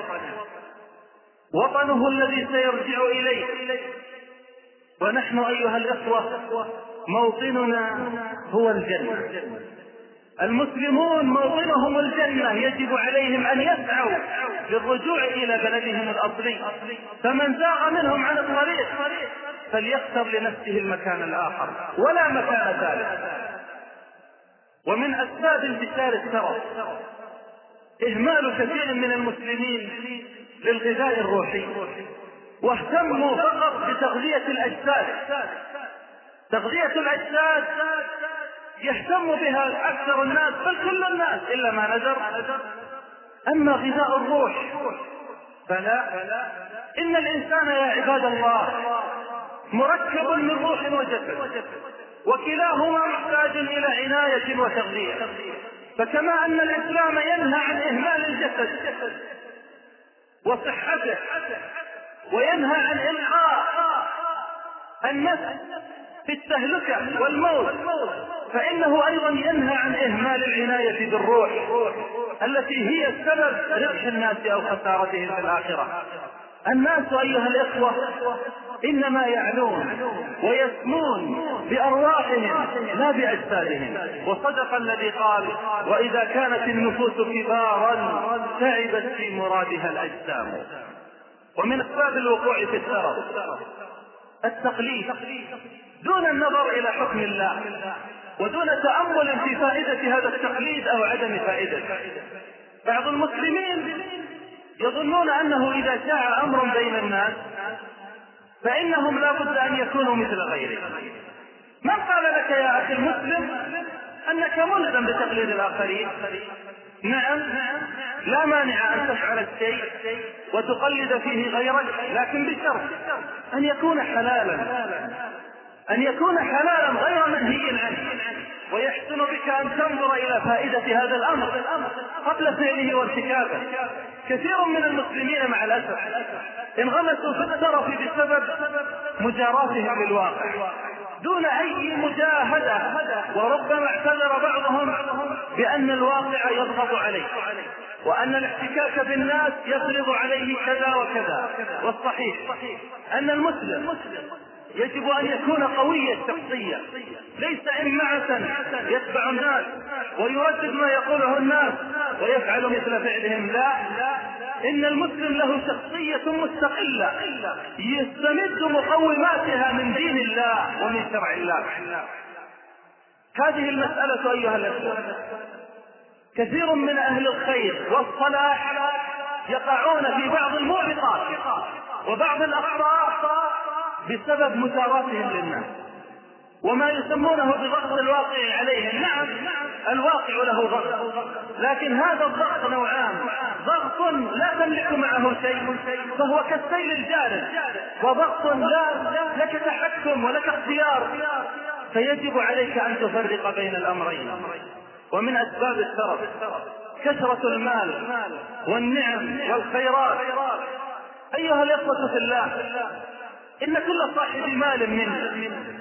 وطنه الذي سيرجع إليه. ونحن أيها الإخوة موطننا هو الجنة، المسلمون موطنهم الجنة، يجب عليهم أن يسعوا للرجوع إلى بلدهم الأصلي، فمن زاغ منهم عن الطريق فليختر لنفسه المكان الآخر ولا مكان ثالث. ومن أسباب انتشار الترف إهمال كثير من المسلمين للغذاء الروحي، واهتموا فقط بتغذية الأجساد. تغذية الأجساد يهتم بها أكثر الناس، بل كل الناس إلا ما نذر. أما غذاء الروح فلا. إن الإنسان يا عباد الله مركب من روح وجسد، وكلاهما محتاج إلى عناية وتغذية. فكما أن الإسلام ينهى عن إهمال الجسد وصحته، وينهى عن إلقاء النفس في التهلكة والموت، فإنه أيضا ينهى عن إهمال العناية بالروح التي هي سبب ربح الناس أو خسارتهم في الآخرة. الناس أيها الإخوة إنما يعلون ويسمون بأرواحهم لا بأجسادهم، وصدق الذي قال: وإذا كانت النفوس كبارا تعبت في مرادها الأجسام. ومن أسباب الوقوع في السرف التقليد دون النظر إلى حكم الله، ودون تأمل في فائدة هذا التقليد أو عدم فائدته. بعض المسلمين يظنون أنه إذا شاع أمر بين الناس فإنهم لا بد أن يكونوا مثل غيره. من قال لك يا أخي المسلم أنك ملزم بتقليد الآخرين؟ نعم، لا مانع أن تفعل الشيء وتقلد فيه غيرك، لكن بشرط أن يكون حلالا غير منهي عنه، ويحسن بك أن تنظر إلى فائدة هذا الأمر قبل فعله وارتكابه. كثير من المسلمين مع الأسف انغمسوا في الترف بسبب مجاراتهم للواقع دون أي مجاهدة، وربما اعتذر بعضهم بأن الواقع يضغط عليه وأن الاحتكاك بالناس يفرض عليه كذا وكذا. والصحيح أن المسلم يجب أن يكون قوي الشخصية، ليس إمعة يتبع الناس ويردد ما يقوله الناس ويفعل مثل فعلهم. لا، إن المسلم له شخصية مستقلة يستمد مقوماتها من دين الله ومن شرع الله. هذه المسألة أيها الأخوة كثير من أهل الخير والصلاح يقعون في بعض الموبقات وبعض الأخطاء بسبب مساراتهم للناس وما يسمونه بضغط الواقع عليهم. نعم، الواقع له ضغط، لكن هذا الضغط نوعان: ضغط لا تملك معه شيء فهو كالسيل الجارف، وضغط لك تحكم ولك اختيار، فيجب عليك أن تفرق بين الأمرين. ومن أسباب الترف كثرة المال والنعم والخيرات. أيها الإخوة في الله، إن كل صاحب مال منا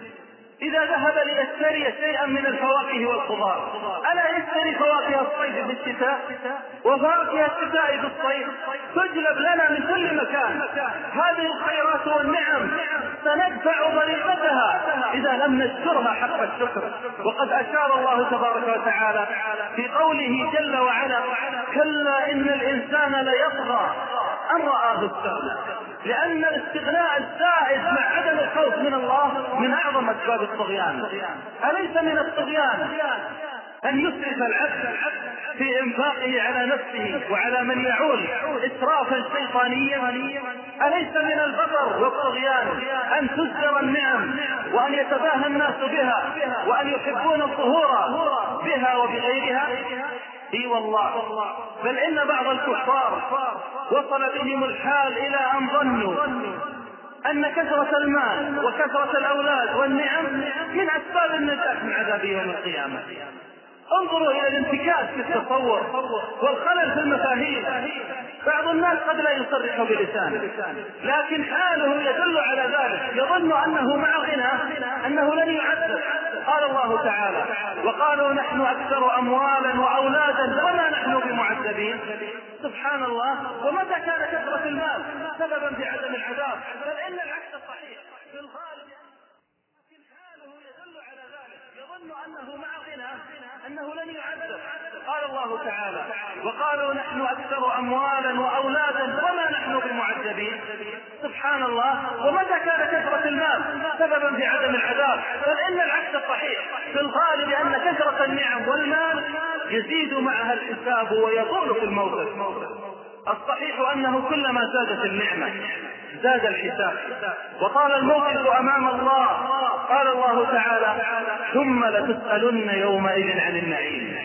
إذا ذهب ليشتري شيئا من الفواكه والخضار ألا يشتري فواكه الصيف في الشتاء وفواكه الشتاء في الصيف؟ تجلب لنا من كل مكان هذه الخيرات والنعم، سندفع ضريبتها إذا لم نشكرها حق الشكر. وقد أشار الله تبارك وتعالى في قوله جل وعلا: كلا إن الإنسان ليطغى أن رآه استغنى. لأن الاستغناء الزائد مع عدم الخوف من الله من أعظم أسباب الطغيان. أليس من الطغيان أن يسرف العبد في إنفاقه على نفسه وعلى من يعول إسرافا شيطانيا؟ أليس من البطر والطغيان أن تزدر النعم وأن يتباهى الناس بها وأن يحبون الظهور بها وبغيرها؟ اي والله، بل إن بعض الكفار وصل بهم الحال إلى أن ظنوا أن كثرة المال وكثرة الأولاد والنعم من أسباب النجاة من عذاب يوم القيامة. انظروا إلى الانتكاس في التصور والخلل في المفاهيم. بعض الناس قد لا يصرح بلسانه لكن حاله يدل على ذلك، يظن أنه مع غناه أنه لن يعذب. قال الله تعالى: وقالوا نحن أكثر أموالا وأولادا وما نحن بمعذبين. سبحان الله، ومتى كان كثرة المال سببا في عدم العذاب؟ بل إن العكس صحيح في الغالب، لكن حاله يدل على ذلك، يظن أنه مع غناه أنه لن يعذب. قال الله تعالى: وقالوا نحن أكثر أموالا وأولادا وما نحن بمعذبين. سبحان الله، ومتى كان كثرة المال سببا في عدم العذاب؟ بل إن العكس صحيح في الغالب، أن كثرة النعم والمال يزيد معها الحساب ويضر في الموقف. الصحيح أنه كلما زادت النعمة زاد الحساب، وطال الموقف أمام الله. قال الله تعالى: ثم لتسألن يومئذ عن النعيم.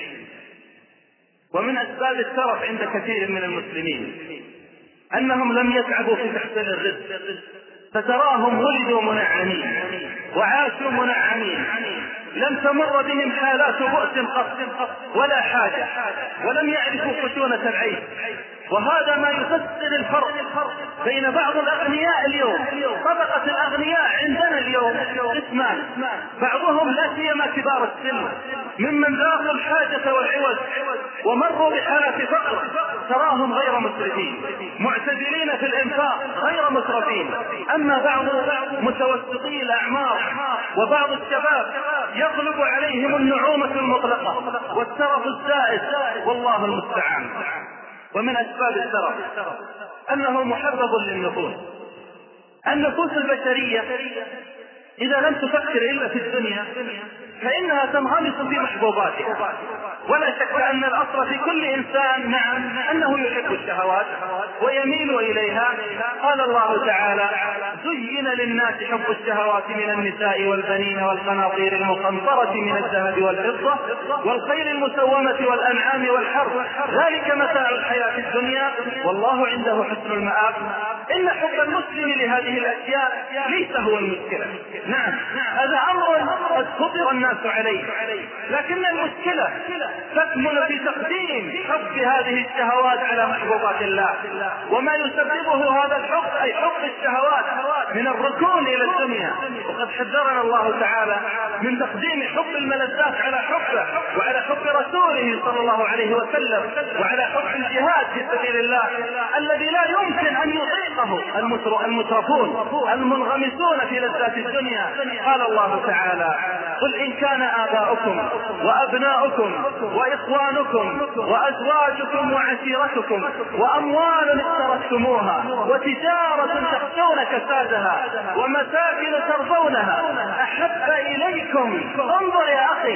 ومن أسباب الترف عند كثير من المسلمين أنهم لم يتعبوا في تحصيل الرزق، فتراهم ولدوا منعمين وعاشوا منعمين، لم تمر بهم حالات بؤس قط ولا حاجة، ولم يعرفوا خشونة العيش. وهذا ما يفسر الفرق بين بعض الأغنياء اليوم. طبقة الأغنياء عندنا اليوم قسمان، بعضهم لا سيما كبار السن ممن ذاقوا الحاجة والعوز ومروا بحالة فقر تراهم غير مسرفين، معتدلين في الإنفاق غير مسرفين. أما بعض متوسطي الأعمار وبعض الشباب يغلب عليهم النعومة المطلقة والترف الزائد، والله المستعان. ومن أسباب الترف أنه محبب للنفوس. النفوس البشرية إذا لم تفكر إلا في الدنيا فإنها تنغمس في محبوباتها، ولا شك أن الأصل في كل إنسان نعم أنه يحب الشهوات ويميل إليها. قال الله تعالى: زين للناس حب الشهوات من النساء والبنين والقناطير المقنطرة من الذهب والفضة والخيل المسومة والأنعام والحرث ذلك متاع الحياة الدنيا والله عنده حسن المآب. إن حب المسلم لهذه الأشياء ليس هو المشكلة، نعم هذا أمر قد خطر الناس عليه، لكن المشكلة تكمن في تقديم حب هذه الشهوات على محبوبات الله، وما يسببه هذا الحب أي حب الشهوات من الركون إلى الدنيا. وقد حذرنا الله تعالى من تقديم حب الملذات على حبه وعلى حب رسوله صلى الله عليه وسلم وعلى حب الجهاد في سبيل الله الذي لا يمكن أن يطيقه المترفون المنغمسون في لذات الدنيا. قال الله تعالى: قل إن كان آباؤكم وأبناؤكم وإخوانكم وأزواجكم وعشيرتكم وأموال اقترفتموها وتجارة تخشون كسادها ومساكن ترضونها أحب إليكم، انظر يا أخي،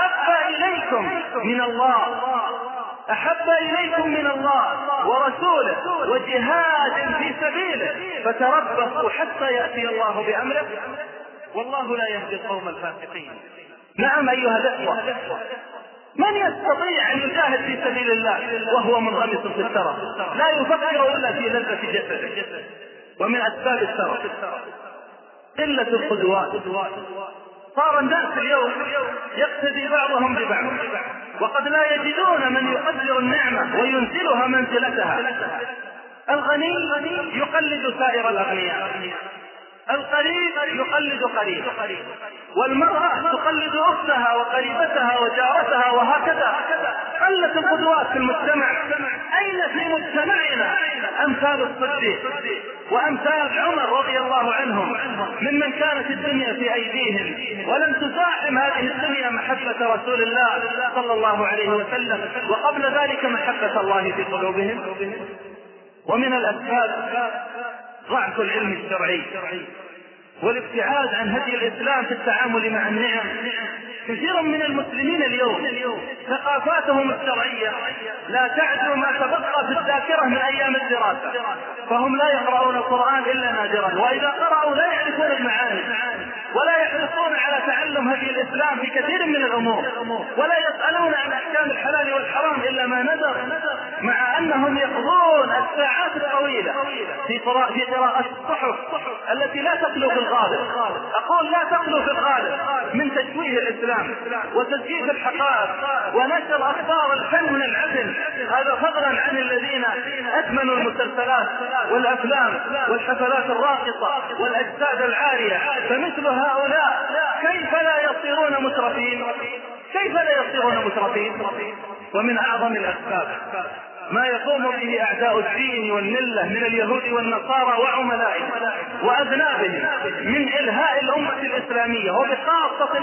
أحب إليكم من الله ورسوله وجهاد في سبيله فتربصوا حتى يأتي الله بأمره والله لا يهدي القوم الفاسقين. نعم أيها الأخوة، من يستطيع أن يجاهد في سبيل الله وهو منغمس في الترف لا يفكر إلا في لذة جسده؟ ومن أسباب الترف قلة القدوات. صار الناس اليوم يقتدي بعضهم ببعض وقد لا يجدون من يقدر النعمة وينزلها منزلتها. الغني يقلد سائر الأغنياء، القريب يقلد قريب، والمرأة تقلد أختها وقريبتها وجارتها وهكذا. قلت القدوات في المجتمع. أين في مجتمعنا أمثال الصديق وأمثال عمر رضي الله عنهم ممن كانت الدنيا في أيديهم ولم تزاحم هذه الدنيا محبة رسول الله صلى الله عليه وسلم وقبل ذلك محبة الله في قلوبهم؟ ومن الأسباب ضعف العلم الشرعي والابتعاد عن هدي الإسلام في التعامل مع النعم. كثير من المسلمين اليوم ثقافاتهم الشرعية لا تعدو ما تبقى في الذاكرة من أيام الدراسة، فهم لا يقرؤون القرآن إلا نادرا، وإذا قرأوا لا يعرفون المعاني ولا يحرصون على تعلم هدي الإسلام في كثير من الأمور، ولا يسألون عن أحكام الحلال والحرام إلا ما ندر، مع أنهم يقضون الساعات الطويلة في قراءة الصحف التي لا تخلو في الغالب. أقول لا تخلو في الغالب من تشويه الإسلام وتزييف الحقائق ونشر أخبار الفن من العدل، هذا فضلا عن الذين أثمنوا المسلسلات والأفلام والحفلات الراقصة والأجساد العارية. فمثل هؤلاء كيف لا يصيرون مترفين؟ ومن أعظم الأسباب ما يقوم به أعداء الدين والملة من اليهود والنصارى وعملائهم وأذنابهم من إلهاء الأمة الإسلامية، وبخاصة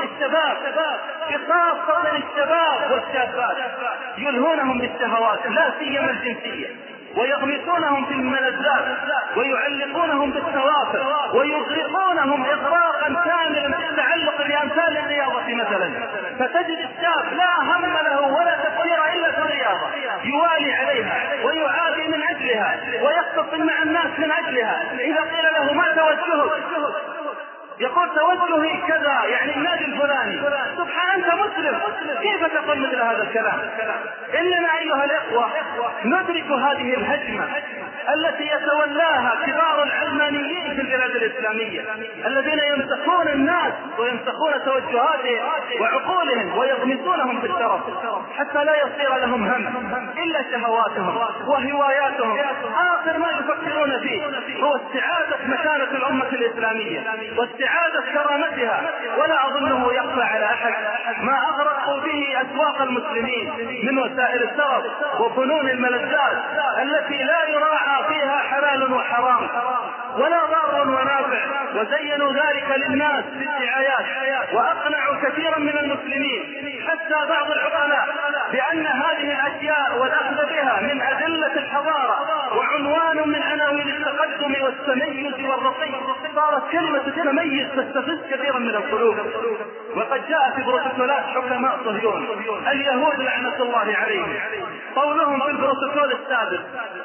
الشباب والشابات، يلهونهم بالشهوات لا سيما الجنسية، ويغمسونهم في الملذات ويعلقونهم بالتوافر ويغرقونهم إغراقا كاملا بالتعلق بأمثال الرياضة مثلا. فتجد الشاب لا هم له ولا تفكير إلا في الرياضة، يوالي عليها ويعادي من أجلها ويختصم مع الناس من أجلها. إذا قيل له ما توجهك يقول توجهي كذا، يعني النادي الفلاني. سبحان، أنت مسلم كيف تقول مثل هذا الكلام؟ إننا أيها الإخوة ندرك هذه الهجمة التي يتولاها كبار العلمانيين في البلاد الإسلامية الذين يمسخون الناس ويمسخون توجهاتهم وعقولهم ويغمسونهم في الشرف حتى لا يصير لهم هم إلا شهواتهم وهواياتهم. آخر ما يفكرون فيه هو استعادة مكانة الأمة الإسلامية واستعادة كرامتها ولا أظنه يخفى على أحد ما أغرقوا به أسواق المسلمين من وسائل السرف وفنون الملذات التي لا يراعى فيها حلال وحرام ولا ضار ونافع، وزينوا ذلك للناس في الدعايات وأقنعوا كثيرا من المسلمين حتى بعض العقلاء بأن هذه الأشياء والأخذ بها من أدلة الحضارة وعنوان من عناوين التقدم والتميز والرقي. صارت كلمة التميز تستفز كثيرا من القلوب. وقد جاء في بروتوكولات حكماء صهيون اليهود لعنة الله عليهم قولهم في البروتوكول السابق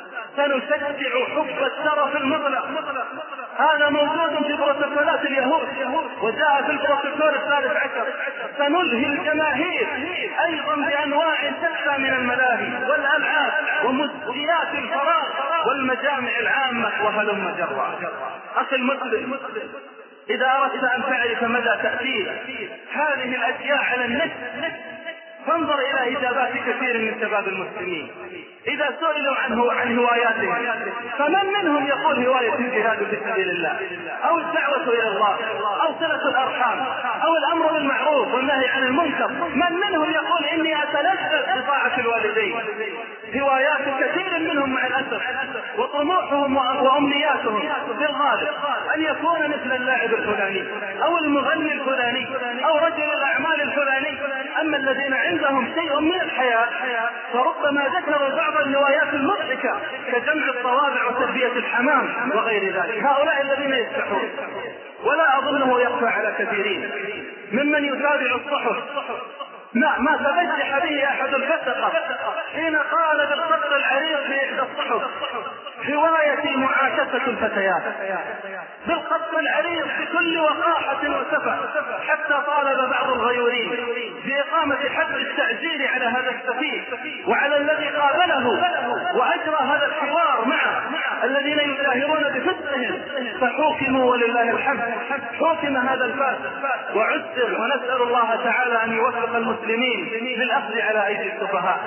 سنشجع حب الترف المطلق. هذا موجود في بروتوكولات اليهود. وجاء في البروتوكول الثالث عشر سنلهي الجماهير أيضا بأنواع شتى من الملاهي والألعاب ومسجيات الفراغ والمجامع العامة وهلم جرا. أخي المسلم، إذا أردت أن تعرف مدى تأثير هذه الأشياء على النفس فانظر إلى إجابات كثير من شباب المسلمين إذا سئلوا عن هواياتهم، فمن منهم يقول هواية الجهاد في سبيل الله أو الدعوة إلى الله أو صلة الأرحام أو الأمر بالمعروف والنهي عن المنكر؟ من منهم يقول إني أتلذذ بطاعة الوالدين؟ هوايات كثير منهم مع الأسف وطموحهم وأمنياتهم في الغالب أن يكون مثل اللاعب الفلاني أو المغني الفلاني أو رجل الأعمال الفلاني. أما الذين عندهم شيء من الحياة فربما ذكروا بعض الهوايات المضحكة كجمع الطوابع وتربية الحمام وغير ذلك. هؤلاء الذين يفتحون، ولا أظنه يخفى على كثيرين ممن يتابع الصحف ما تبجح به أحد الفسقة حين قال بالخط العريض في إحدى الصحف هوايتي معاكسة الفتيات، بالخط العريض بكل وقاحة وسفة، حتى طالب بعض الغيورين بإقامة حد التعزير على هذا السفيه وعلى الذي قابله وأجرى هذا الحوار مع الذين يجاهرون بفسقهم، فحوكموا ولله الحمد. حوكم هذا الفاسق وعسر، ونسأل الله تعالى أن يوفق المسلمين للأخذ على أيدي السفهاء.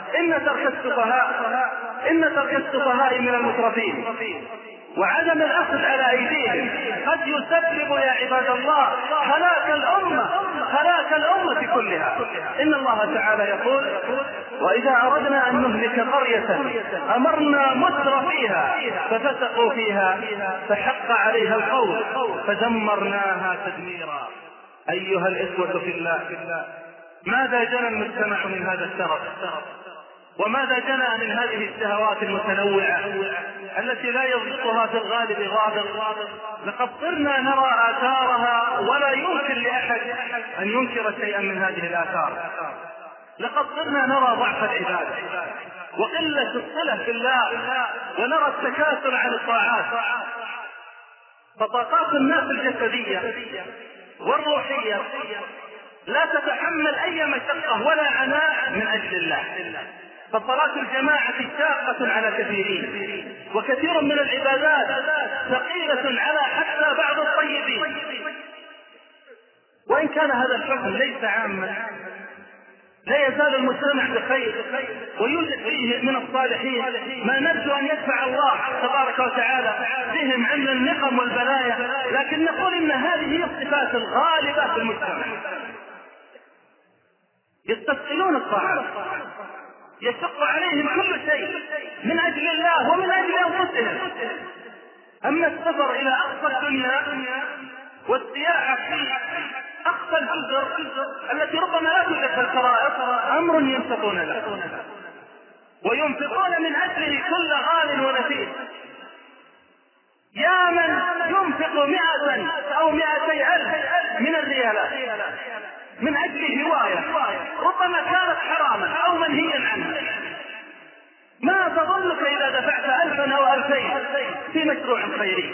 إن ترك السفهاء من المترفين وعدم الأخذ على أيديهم قد يسبب يا عباد الله هلاك الأمة كلها. إن الله تعالى يقول وإذا أردنا أن نهلك قرية أمرنا متر فيها ففسقوا فيها فحق عليها القول فدمرناها تدميرا. أيها الإخوة في الله، ماذا جنى المجتمع من هذا الترف؟ وماذا جنى من هذه الشهوات المتنوعة التي لا يضبطها في الغالب غاضب؟ لقد صرنا نرى آثارها ولا يمكن لأحد أن ينكر شيئا من هذه الآثار. لقد صرنا نرى ضعف العباد وقلة الصلة بالله ونرى التكاسل عن الطاعات، فطاقات الناس الجسدية والروحية لا تتحمل أي مشقة ولا عناء من أجل الله. فصلاة الجماعة شاقة على كثيرين، وكثير من العبادات ثقيلة على حتى بعض الطيبين. وإن كان هذا الحكم ليس عاما لا يزال المجتمع بخير ويوجد فيه من الصالحين ما نرجو أن يدفع الله تبارك وتعالى بهم عن النقم والبلايا، لكن نقول إن هذه هي الصفات الغالبة في المجتمع. يستثقلون الطاعات، يشق عليهم كل شيء من أجل الله ومن أجل أنفسهم. أما السفر إلى أقصى الدنيا والسياحة في أقصى الجزر التي ربما لا توجد في الخرائط أمر ينفقون له وينفقون من أجله كل غال ونفيس. يا من ينفق 100 أو 200,000 من الريالات من أجل هواية ربما كانت حراما أو منهيا عنها. ما تظنك إذا دفعت 1000 أو 2000 في مشروع خيري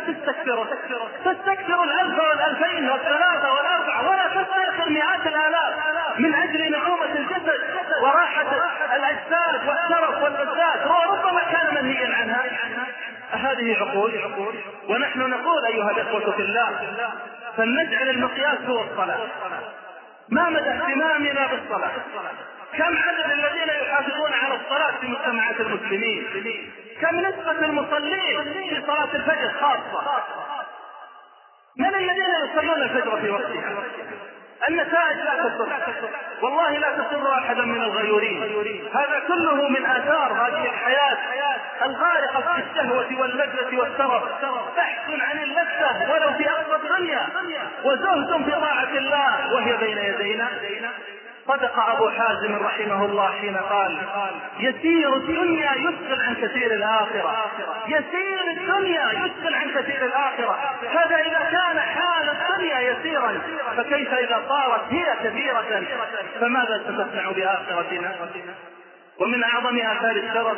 تستكثر 1000 و2000 و3 و4 ولا تستكثر مئات الآلاف من أجل نعومة الجسد وراحة الأجساد والشرف واللذات وربما كان منهيا عنها. هذه عقول. ونحن نقول أيها الإخوة في الله فلنجعل المقياس هو الصلاة. ما مدى اهتمامنا بالصلاة؟ كم عدد الذين يحافظون على الصلاة في مجتمعات المسلمين؟ كم نسبة المصلين في صلاة الفجر خاصة؟ من الذين يصلون الفجر في وقتها؟ النتائج لا تسر، والله لا تسر أحدا من الغيورين. هذا كله من آثار هذه الحياة الغارقة في الشهوة واللذة والسرف، بحث عن اللذة ولو في أقصى الدنيا، وزهد في طاعة الله وهي بين يدينا. صدق أبو حازم رحمه الله حين قال: يسير الدنيا يسأل عن كثير الآخرة، يسير الدنيا يسأل عن كثير الآخرة. هذا إذا كان حال الدنيا يسيرا، فكيف إذا صارت هي كثيرة؟ فماذا ستصنع بآخرتنا؟ ومن أعظم آثار الشرف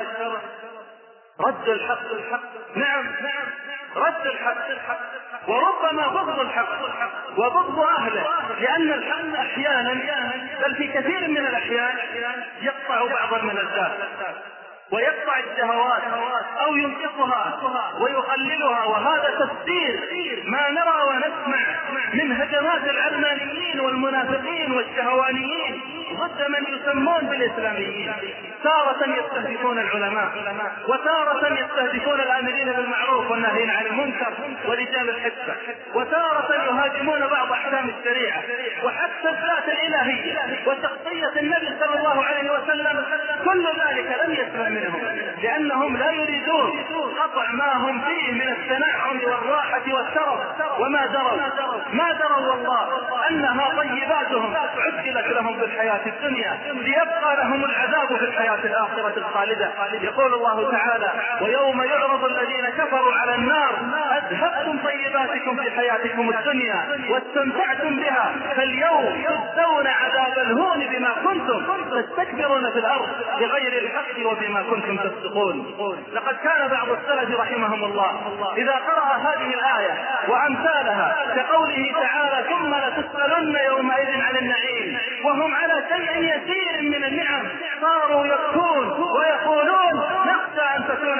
رد الحق. نعم، رد الحق، وربما بغض الحق وبغض أهله، لأن الحق أحيانا بل في كثير من الأحيان يقطع بعض الملذات ويقطع الشهوات أو ينقصها ويقللها. وهذا تفسير ما نرى ونسمع من هجمات العلمانيين والمنافقين والشهوانيين ضد من يسمون بالإسلاميين. تارة يستهدفون العلماء، وتارة يستهدفون الآمرين بالمعروف والناهين عن المنكر ورجال الحسبة، وتارة يهاجمون بعض أحكام الشريعة وحتى الذات الإلهية وشخصية النبي صلى الله عليه وسلم. كل ذلك لم يسلم منهم، لأنهم لا يريدون قطع ما هم فيه من التنعم والراحة والشرف. وما دروا والله أنها طيباتهم عجلت لهم في الحياة الدنيا ليبقى لهم العذاب في الحياة الآخرة الخالدة. يقول الله تعالى: ويوم يعرض الذين كفروا على النار أذهبتم طيباتكم في حياتكم الدنيا واستمتعتم بها فاليوم تجزون عذاب الهون بما كنتم تستكبرون في الأرض بغير الحق وبما كنتم تفسقون. لقد كان بعض السلف رحمهم الله إذا قرأ هذه الآية وأمثالها كقوله تعالى: ثم لتسألن يومئذ عن النعيم، وهم على شيء يسير من النعم، صاروا يبكون ويقولون: نخشى أن تكون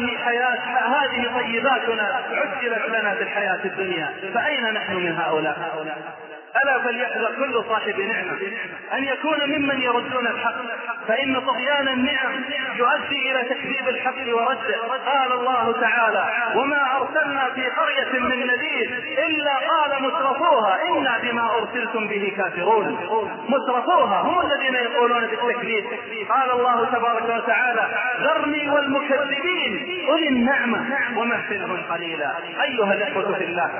هذه طيباتنا عجلت لنا في الحياة الدنيا. فأين نحن من هؤلاء؟ ألا فليحذر كل صاحب نعمة أن يكون ممن يردون الحق، فإن طغيان النعم يؤدي إلى تكذيب الحق ورده. قال الله تعالى: وما أرسلنا في قرية من نذير إلا قال مترفوها إنا بما أرسلتم به كافرون. مترفوها هم الذين يقولون بالتكذيب. قال الله تبارك وتعالى: ذرني والمكذبين أولي النعمة ومهلهم قليلا. أيها الإخوة في الله،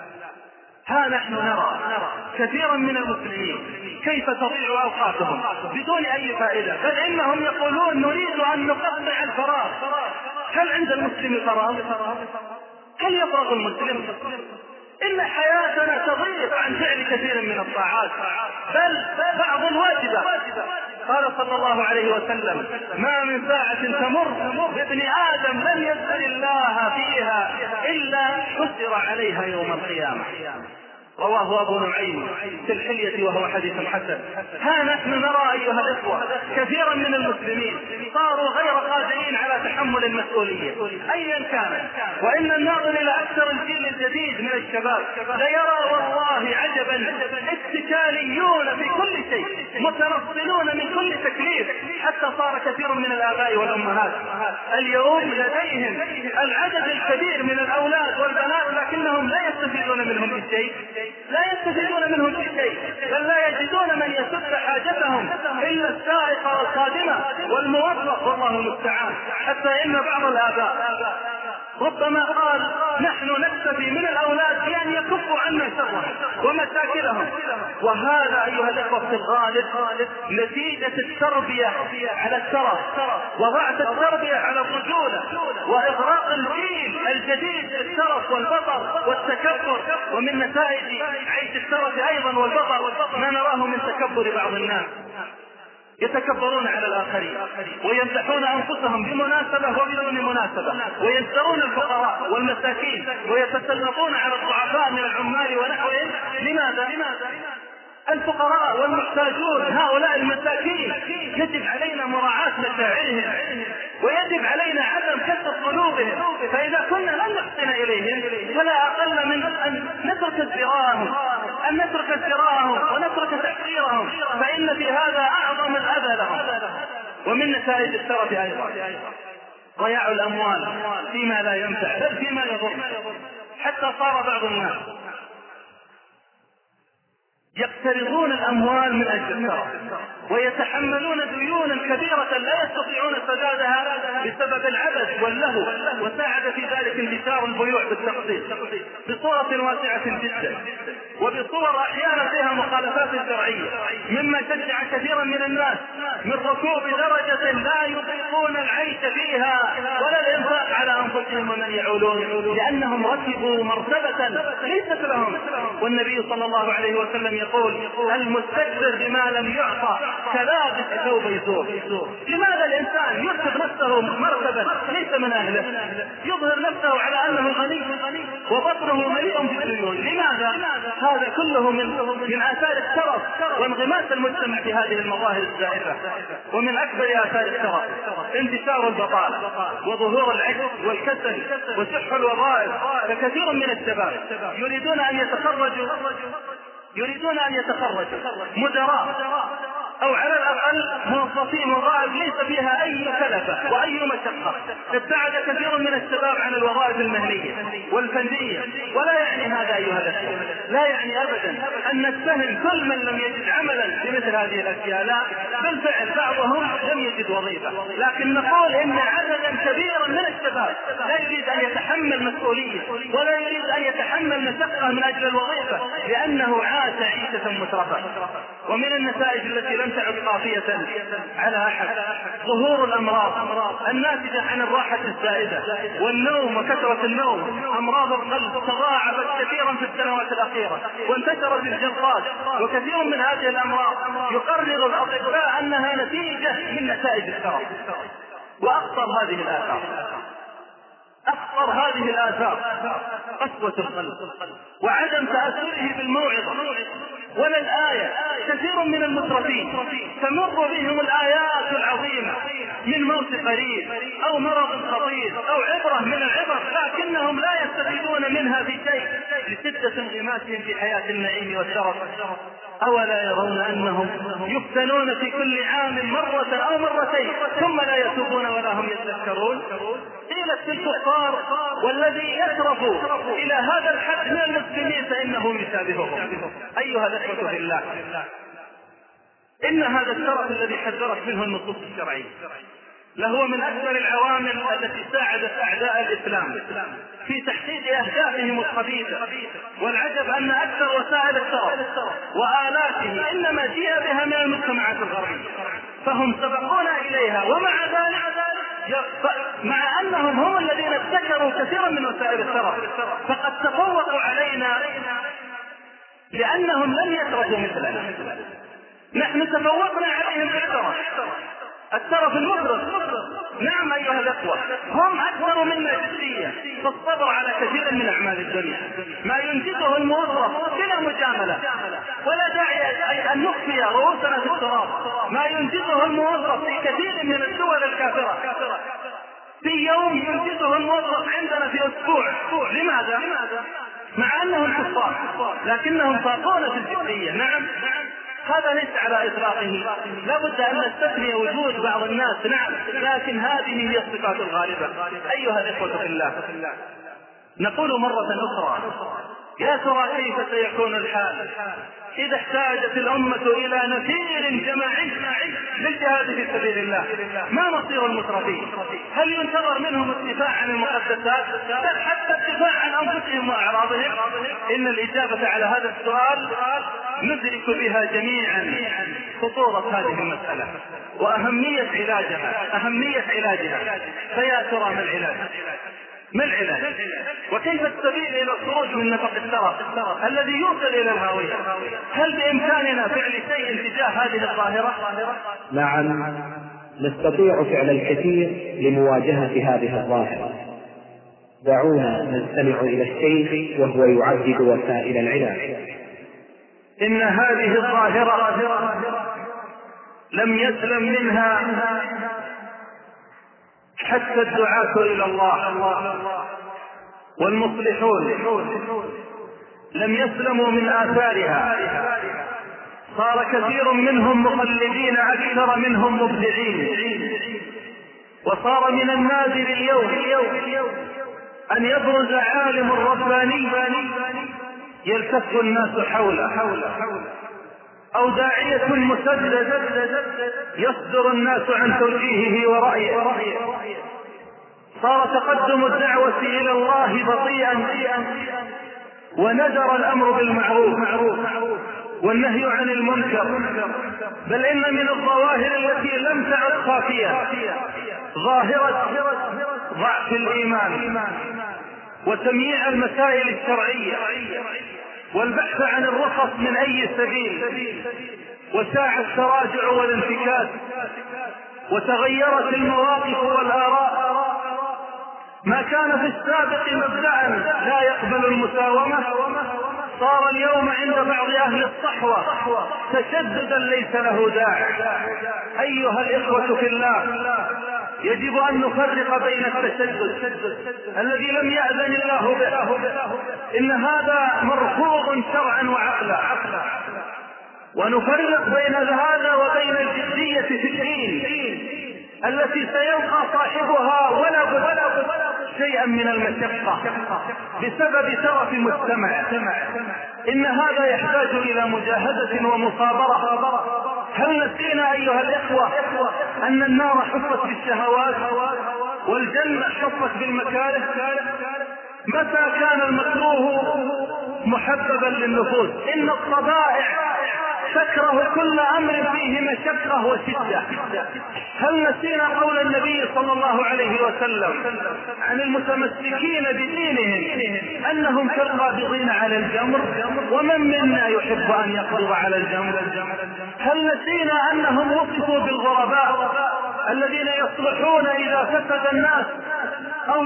ها نحن نرى كثيرا من المسلمين كيف تضيع أوقاتهم بدون أي فائدة، بل إنهم يقولون: نريد أن نقطع الفراغ. هل عند المسلم فراغ؟ هل يفرغ المسلم؟ إن حياتنا تضيق عن فعل كثير من الطاعات، بل بعض الواجبات. قال صلى الله عليه وسلم: ما من ساعة تمر بابن آدم لم يذكر الله فيها إلا حسر عليها يوم القيامة. رواه أبو نعيم في الحلية وهو حديث حسن. ها نحن نرى أيها الإخوة كثيرا من المسلمين صاروا غير قادرين على تحمل المسؤولية أيا كان. وإن الناظر إلى أكثر الجيل الجديد من الشباب ليرى والله عجبا اتكاليون في كل شيء، متنصلون من كل تكليف، حتى صار كثير من الآباء والأمهات اليوم لديهم العدد الكبير من الأولاد والبنات لكنهم لا يستفيدون منهم بشيء، بل لا يجدون من يسد حاجتهم إلا السائق والخادمة والموظف، والله المستعان. حتى إن بعض الآباء ربما قال: نحن نكتفي من الأولاد بأن يكفوا عنا شرهم ومشاكلهم. وهذا أيها الأخوة في الغالب نتيجة التربية على الترف، وضعت التربية على الرجولة، وإغراق الجيل الجديد الترف والبطر والتكبر. ومن نتائج عيش الترف أيضا والبطر ما نراه من تكبر بعض الناس، يتكبرون على الآخرين ويمدحون أنفسهم بمناسبة وبدون مناسبة، ويزدرون الفقراء والمساكين ويتسلطون على الضعفاء من العمال ونحوهم. لماذا؟ الفقراء والمحتاجون هؤلاء المساكين يجب علينا مراعاة مشاعرهم، ويجب علينا عدم كسر قلوبهم. فإذا كنا لن نحسن إليهم فلا أقل من أن نترك ازدراءهم ونترك تحقيرهم، فإن في هذا أعظم الأذى لهم. ومن نتائج الترف أيضا ضياع الأموال فيما لا ينفع بل فيما يضر، حتى صار بعض الناس يقترضون الأموال من أجل الثراء، ويتحملون ديونا كبيرة لا يستطيعون سدادها بسبب العبث واللهو، وساعد في ذلك انتشار البيوع بالتقسيط بصورة واسعة جدا، وبصور أحيانا فيها مخالفات شرعية، مما شجع كثيرا من الناس من ركوب درجة لا يطيقون العيش فيها ولا الإنفاق على أنفسهم ومن يعولون، لأنهم ركبوا مرتبة ليست لهم. والنبي صلى الله عليه وسلم يقول: المستكبر بما لم يعطى كلابس ثوب يزور. لماذا الإنسان يركب نفسه مرتبة ليس من أهله، يظهر نفسه على أنه غني وبطنه مليء بالديون؟ لماذا؟ هذا كله من آثار الترف وانغماس المجتمع في هذه المظاهر الزائفة. ومن أكبر آثار الترف انتشار البطالة وظهور العجز والكسل وشح الوظائف، فكثير من الشباب يريدون أن يتخرجوا مدراء أو على الأقل موظفين وظائف ليس فيها أي كلفة وأي مشقة. ابتعد كثير من الشباب عن الوظائف المهنية والفنية، ولا يعني هذا أيها الأخوة، لا يعني أبدا أن نتهم كل من لم يجد عملا بمثل هذه الأشياء، لا، بالفعل بعضهم لم يجد وظيفة، لكن نقول إن عددا كبيرا من الشباب لا يريد أن يتحمل مسؤولية ولا يريد أن يتحمل مشقة من أجل الوظيفة، لأنه عاش عيشة مترفة. ومن النتائج التي لم تعد قافية على أحد ظهور الأمراض الناتجة عن الراحة الزائدة والنوم وكثرة النوم. أمراض القلب تضاعفت كثيرا في السنوات الأخيرة وانتشرت الجلطات، وكثير من هذه الأمراض يقرر الأطباء أنها نتيجة من نتائج الترف. وأخطر هذه الآثار قسوة القلب وعدم تأثره بالموعظة ولا الآية. كثير من المترفين تمر بهم الآيات العظيمة من موت قريب أو مرض خطير أو عبرة من العبر، لكنهم لا يستفيدون منها في شيء لشدة انغماسهم في حياة النعيم والشرف. أولا يرون أنهم يفتنون في كل عام مرة أو مرتين ثم لا يتوبون ولا هم يتذكرون؟ قيل الكفار والذي يترف إلى هذا الحد من المسلمين فإنه يشابههم. أيها الأخوة في الله، إن هذا الشرف الذي حذرت منه النصوص الشرعية لهو من أكبر العوامل التي ساعدت أعداء الإسلام في تحقيق أهدافهم الخبيثة. والعجب أن أكثر وسائل الشرف وآلاته إنما جيء بها من المجتمعات الغربية، فهم سبقونا إليها، ومع ذلك مع أنهم هم الذين ابتكروا كثيرا من وسائل الشرف فقد تفوقوا علينا لأنهم لم يتركوا مثلنا. نحن تفوقنا عليهم بالترف، الترف المفرط. نعم أيها الأخوة، هم أكثر منا جدية في الصبر على كثير من أعمال الدنيا، ما ينجزه الموظف بلا مجاملة، ولا داعي أن نخفي رؤوسنا في التراب. ما ينجزه الموظف في كثير من الدول الكافرة في يوم ينجزه الموظف عندنا في أسبوع. لماذا؟ مع أنهم كفار لكنهم فاقون في الجدية. نعم، هذا ليس على إطلاقه، لابد أن نستثني وجود بعض الناس، نعم، لكن هذه هي الصفات الغالبة. أيها الإخوة في الله، نقول مرة أخرى: يا ترى كيف سيكون الحال إذا احتاجت الأمة إلى نفير جماعي للجهاد في سبيل الله؟ ما مصير المترفين؟ هل ينتظر منهم الدفاع عن المقدسات، بل حتى الدفاع عن أنفسهم وأعراضهم؟ إن الإجابة على هذا السؤال ندرك بها جميعا خطورة هذه المسألة وأهمية علاجها. فيا ترى ما العلاج؟ وكيف السبيل إلى الخروج من نفق الترف الذي يوصل إلى الهاوية؟ هل بإمكاننا فعل شيء تجاه هذه الظاهرة؟ نعم، نستطيع فعل الكثير لمواجهة هذه الظاهرة. دعونا نستمع إلى الشيخ وهو يعدد وسائل العلاج. إن هذه الظاهرة لم يسلم منها حتى الدعاة إلى الله والمصلحون، لم يسلموا من آثارها. صار كثير منهم مقلدين أكثر منهم مبدعين، وصار من النادر اليوم أن يبرز عالم رباني يلتف الناس حوله أو داعية مسدد يصدر الناس عن توجيهه ورأيه. صار تقدم الدعوة إلى الله بطيئا، وندر الأمر بالمعروف والنهي عن المنكر. بل إن من الظواهر التي لم تعد خافية ظاهرة ضعف الإيمان وتمييع المسائل الشرعية والبحث عن الرخص من أي سبيل، وشاع التراجع والانفكاك، وتغيرت المواقف والآراء. ما كان في السابق مبدأ لا يقبل المساومة صار اليوم عند بعض أهل الصحوة تشددا ليس له داعي. أيها الإخوة في الله، يجب أن نفرق بين التشدد الذي لم يأذن الله به، إن هذا مرفوض شرعا وعقلا، ونفرق بين هذا وبين الجدية في الدين التي سيلقى صاحبها ولا بد شيئا من المشقة بسبب ترف مجتمع. إن هذا يحتاج إلى مجاهدة ومصابرة. هل نسينا أيها الإخوة أن النار حفت بالشهوات والجنة حفت بالمكاره؟ متى كان المكروه محببا للنفوس؟ إن الطبائع تكره كل أمر فيه مشقة وشدة. هل نسينا قول النبي صلى الله عليه وسلم عن المتمسكين بدينهم أنهم كالقابضين على الجمر، ومن منا يحب أن يقبض على الجمر؟ هل نسينا أنهم وصفوا بالغرباء الذين يصلحون إذا فسد الناس أو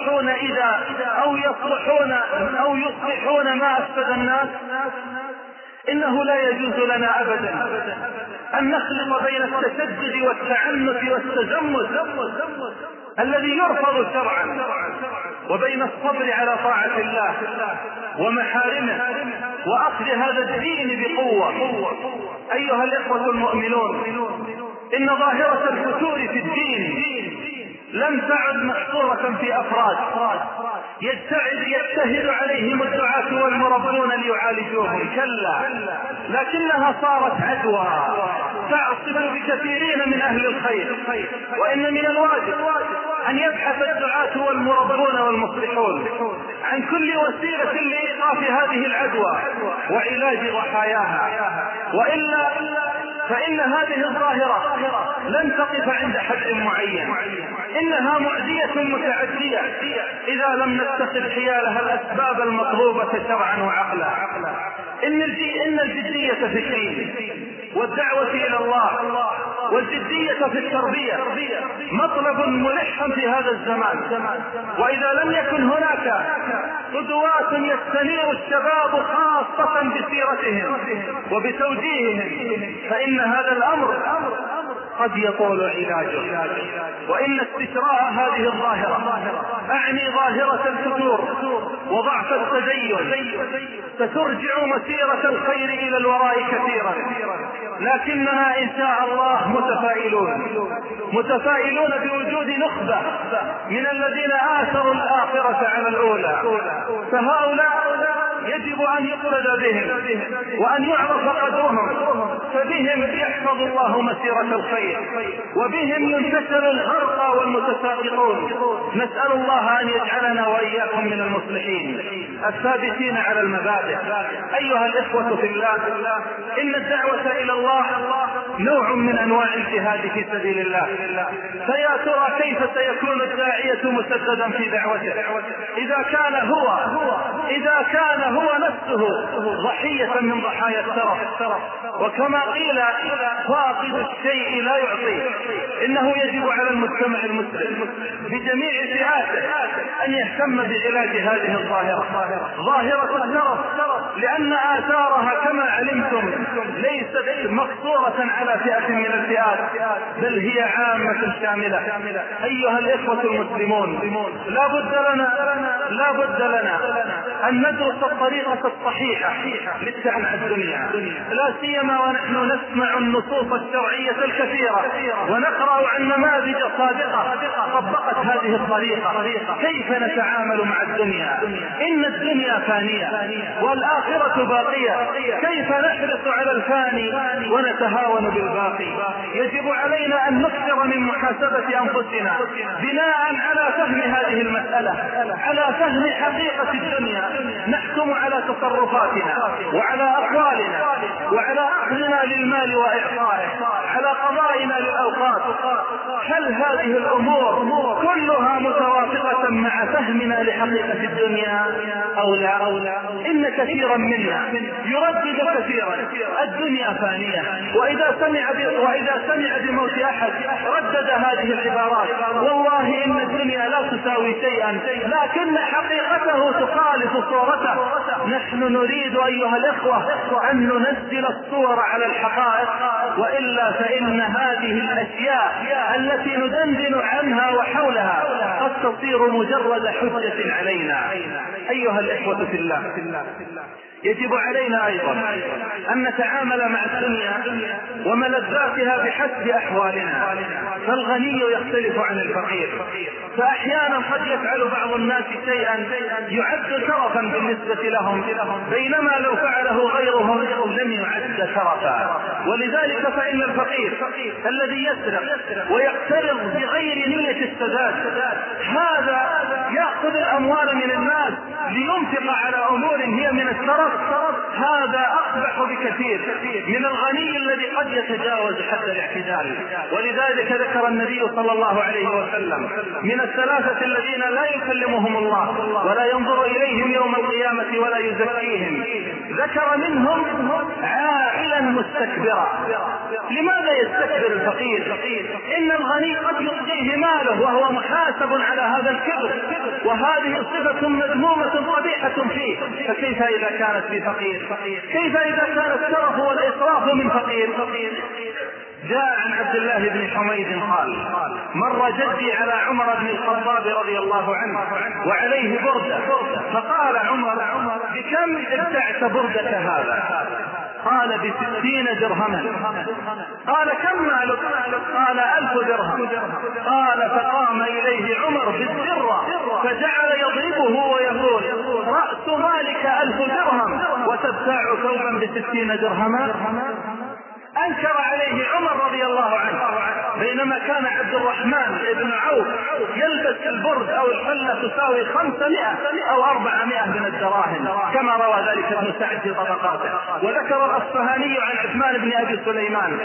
يصلحون ما أفسد الناس؟ إنه لا يجوز لنا أبدا أن نخلط بين التشدد والتعنت والتجمد الذي يرفض شرعا وبين الصبر على طاعة الله ومحارمه وأخذ هذا الدين بقوة. أيها الإخوة المؤمنون، إن ظاهرة الفتور في الدين لم تعد محصورة في أفراد يجتهد عليهم الدعاة والمربون ليعالجوهم، كلا، لكنها صارت عدوى تعصف بكثيرين من أهل الخير. وإن من الواجب أن يبحث الدعاة والمربون والمصلحون عن كل وسيلة لإيقاف هذه العدوى وعلاج ضحاياها، وإلا فإن هذه الظاهرة لن تقف عند حد معين، إنها معدية متعدية إذا لم نتخذ حيالها الأسباب المطلوبة شرعا وعقلا. إن الجدية في الدين والدعوة إلى الله والجدية في التربية مطلب ملح في هذا الزمان، وإذا لم يكن هناك قدوات يستنير الشباب خاصة بسيرتهم وبتوجيههم فإن هذا الأمر قد يطول علاجه. وإن استشراء هذه الظاهرة، أعني ظاهرة الفتور وضعف التدين، سترجع مسيرة الخير إلى الوراء كثيرا، لكننا إن شاء الله متفائلون بوجود نخبة من الذين آثروا الآخرة على الأولى، فهؤلاء يجب أن يقتدى بهم وأن يعرف قدرهم، فبهم يحفظ الله مسيرة الخير وبهم ينتشر الغرقى والمتساقطون. نسأل الله أن يجعلنا وإياكم من المصلحين الثابتين على المبادئ. أيها الإخوة في الله، إن الدعوة إلى الله نوع من أنواع الجهاد في سبيل الله، فيا ترى كيف سيكون الداعية مسددا في دعوته إذا كان هو نفسه ضحية من ضحايا الترف. وكما قيل فاقد الشيء لا يعطيه. إنه يجب على المجتمع المسلم بجميع فئاته أن يهتم بعلاج هذه ظاهرة الترف، لأن آثارها كما علمتم ليست مقصورة على فئة من الفئات، بل هي عامة شاملة. أيها الإخوة المسلمون، لا بد لنا أن ندرس الطريقة الصحيحة للتعامل مع الدنيا، لا سيما ونحن نسمع النصوص الشرعية الكثيرة ونقرأ عن نماذج صادقة طبقت هذه الطريقة. كيف نتعامل مع الدنيا؟ إن الدنيا فانية والآخرة باقية، كيف نحرص على الفاني ونتهاون بالباقي؟ يجب علينا أن نكثر من محاسبة أنفسنا بناء على فهم هذه المسألة، على فهم حقيقة الدنيا، نحكم على تصرفاتنا وعلى أقوالنا وعلى أخذنا للمال وإعطائه، على قضائنا للأوقات. هل هذه الأمور كلها متوافقة مع فهمنا لحقيقة الدنيا أو لا؟ إن كثيرا منا يردد كثيرا الدنيا فانية، وإذا سمع بموت أحد ردد هذه العبارات: والله إن الدنيا لا تساوي شيئا، لكن حقيقته تخالف صورته. نحن نريد أيها الإخوة أن ننزل الصور على الحقائق، وإلا فإن هذه الأشياء التي ندندن عنها وحولها قد تصير مجرد حجة علينا. أيها الإخوة في الله، يجب علينا أيضا أن نتعامل مع الدنيا وملذاتها بحسب أحوالنا، فالغني يختلف عن الفقير، فأحيانا قد يفعل بعض الناس شيئا يعد شرفا بالنسبة لهم، بينما لو فعله غيرهم لم يعد شرفا. ولذلك فإن الفقير الذي يسرق ويقترض بغير نية السداد، هذا يأخذ الأموال من الناس لينفق على أمور هي من الشرف، هذا أقبح بكثير من الغني الذي قد يتجاوز حتى الاعتدال. ولذلك ذكر النبي صلى الله عليه وسلم من الثلاثة الذين لا يكلمهم الله ولا ينظر إليهم يوم القيامة ولا يزكيهم، ذكر منهم عائلا مستكبرا. لماذا يستكبر الفقير؟ إن الغني قد يطغيه ماله وهو محاسب على هذا الكبر، وهذه صفة مذمومة قبيحة فيه، فكيف إذا كانت في فقير؟ كيف إذا كان الترف والإسراف من فقير؟ جاء عن عبد الله بن حميد قال: مر جدي على عمر بن الخطاب رضي الله عنه وعليه بردة، فقال عمر: بكم ابتعت بردة هذا؟ قال: ب60 درهما. قال: كم مالك؟ قال: 1000 درهم. قال: فقام إليه عمر بالذرة فجعل يضربه ويقول: رأس مالك 1000 درهم وتبتاع ثوبا ب60 درهما؟ أنكر عليه عمر رضي الله عنه، بينما كان عبد الرحمن بن عوف يلبس البرد أو الحلة تساوي 500 أو 400 من الدراهم، كما روى ذلك ابن سعد في طبقاته. وذكر الأصفهاني عن عثمان بن أبي سليمان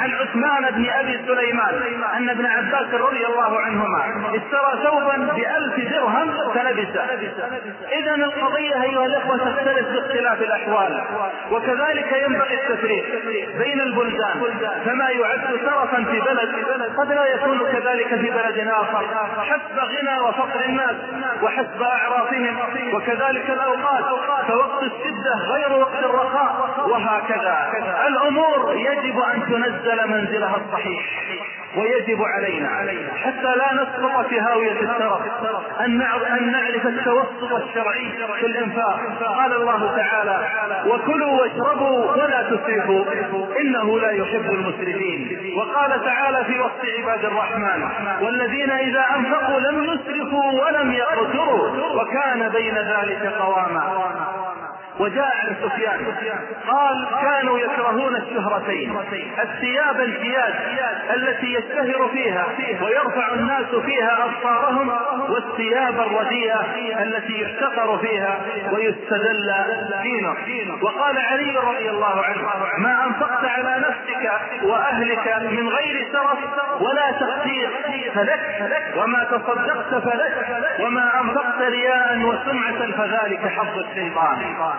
أن ابن عباس رضي الله عنهما اشترى ثوبا ب1000 درهم فلبسه. إذن القضية أيها الأخوة تختلف باختلاف الأحوال، وكذلك ينبغي التفريق بين البلدان، فما يعد شرفا في بلد قد لا يكون كذلك في بلد آخر، حسب غنى وفقر الناس وحسب أعرافهم، وكذلك الأوقات، فوقت الشدة غير وقت الرخاء، وهكذا. الأمور يجب أن تنزل منزلها الصحيح، ويجب علينا حتى لا نسقط في هاوية الترف أن نعرف التوسط الشرعي في الإنفاق. قال الله تعالى: وكلوا واشربوا ولا تسرفوا إنه لا يحب المسرفين. وقال تعالى في وصف عباد الرحمن: والذين إذا أنفقوا لم يسرفوا ولم يقتروا وكان بين ذلك قواما. وجاء عن سفيان قال: كانوا يكرهون الشهرتين، الثياب الجياد التي يشتهر فيها ويرفع الناس فيها أبصارهم، والثياب الرديئة التي يحتقر فيها ويستدل دينه. وقال علي رضي الله عنه: ما أنفقت على نفسك وأهلك من غير سرف ولا تخسير فلك، وما تصدقت فلك، وما أنفقت رياء وسمعة فذلك حظ الشيطان.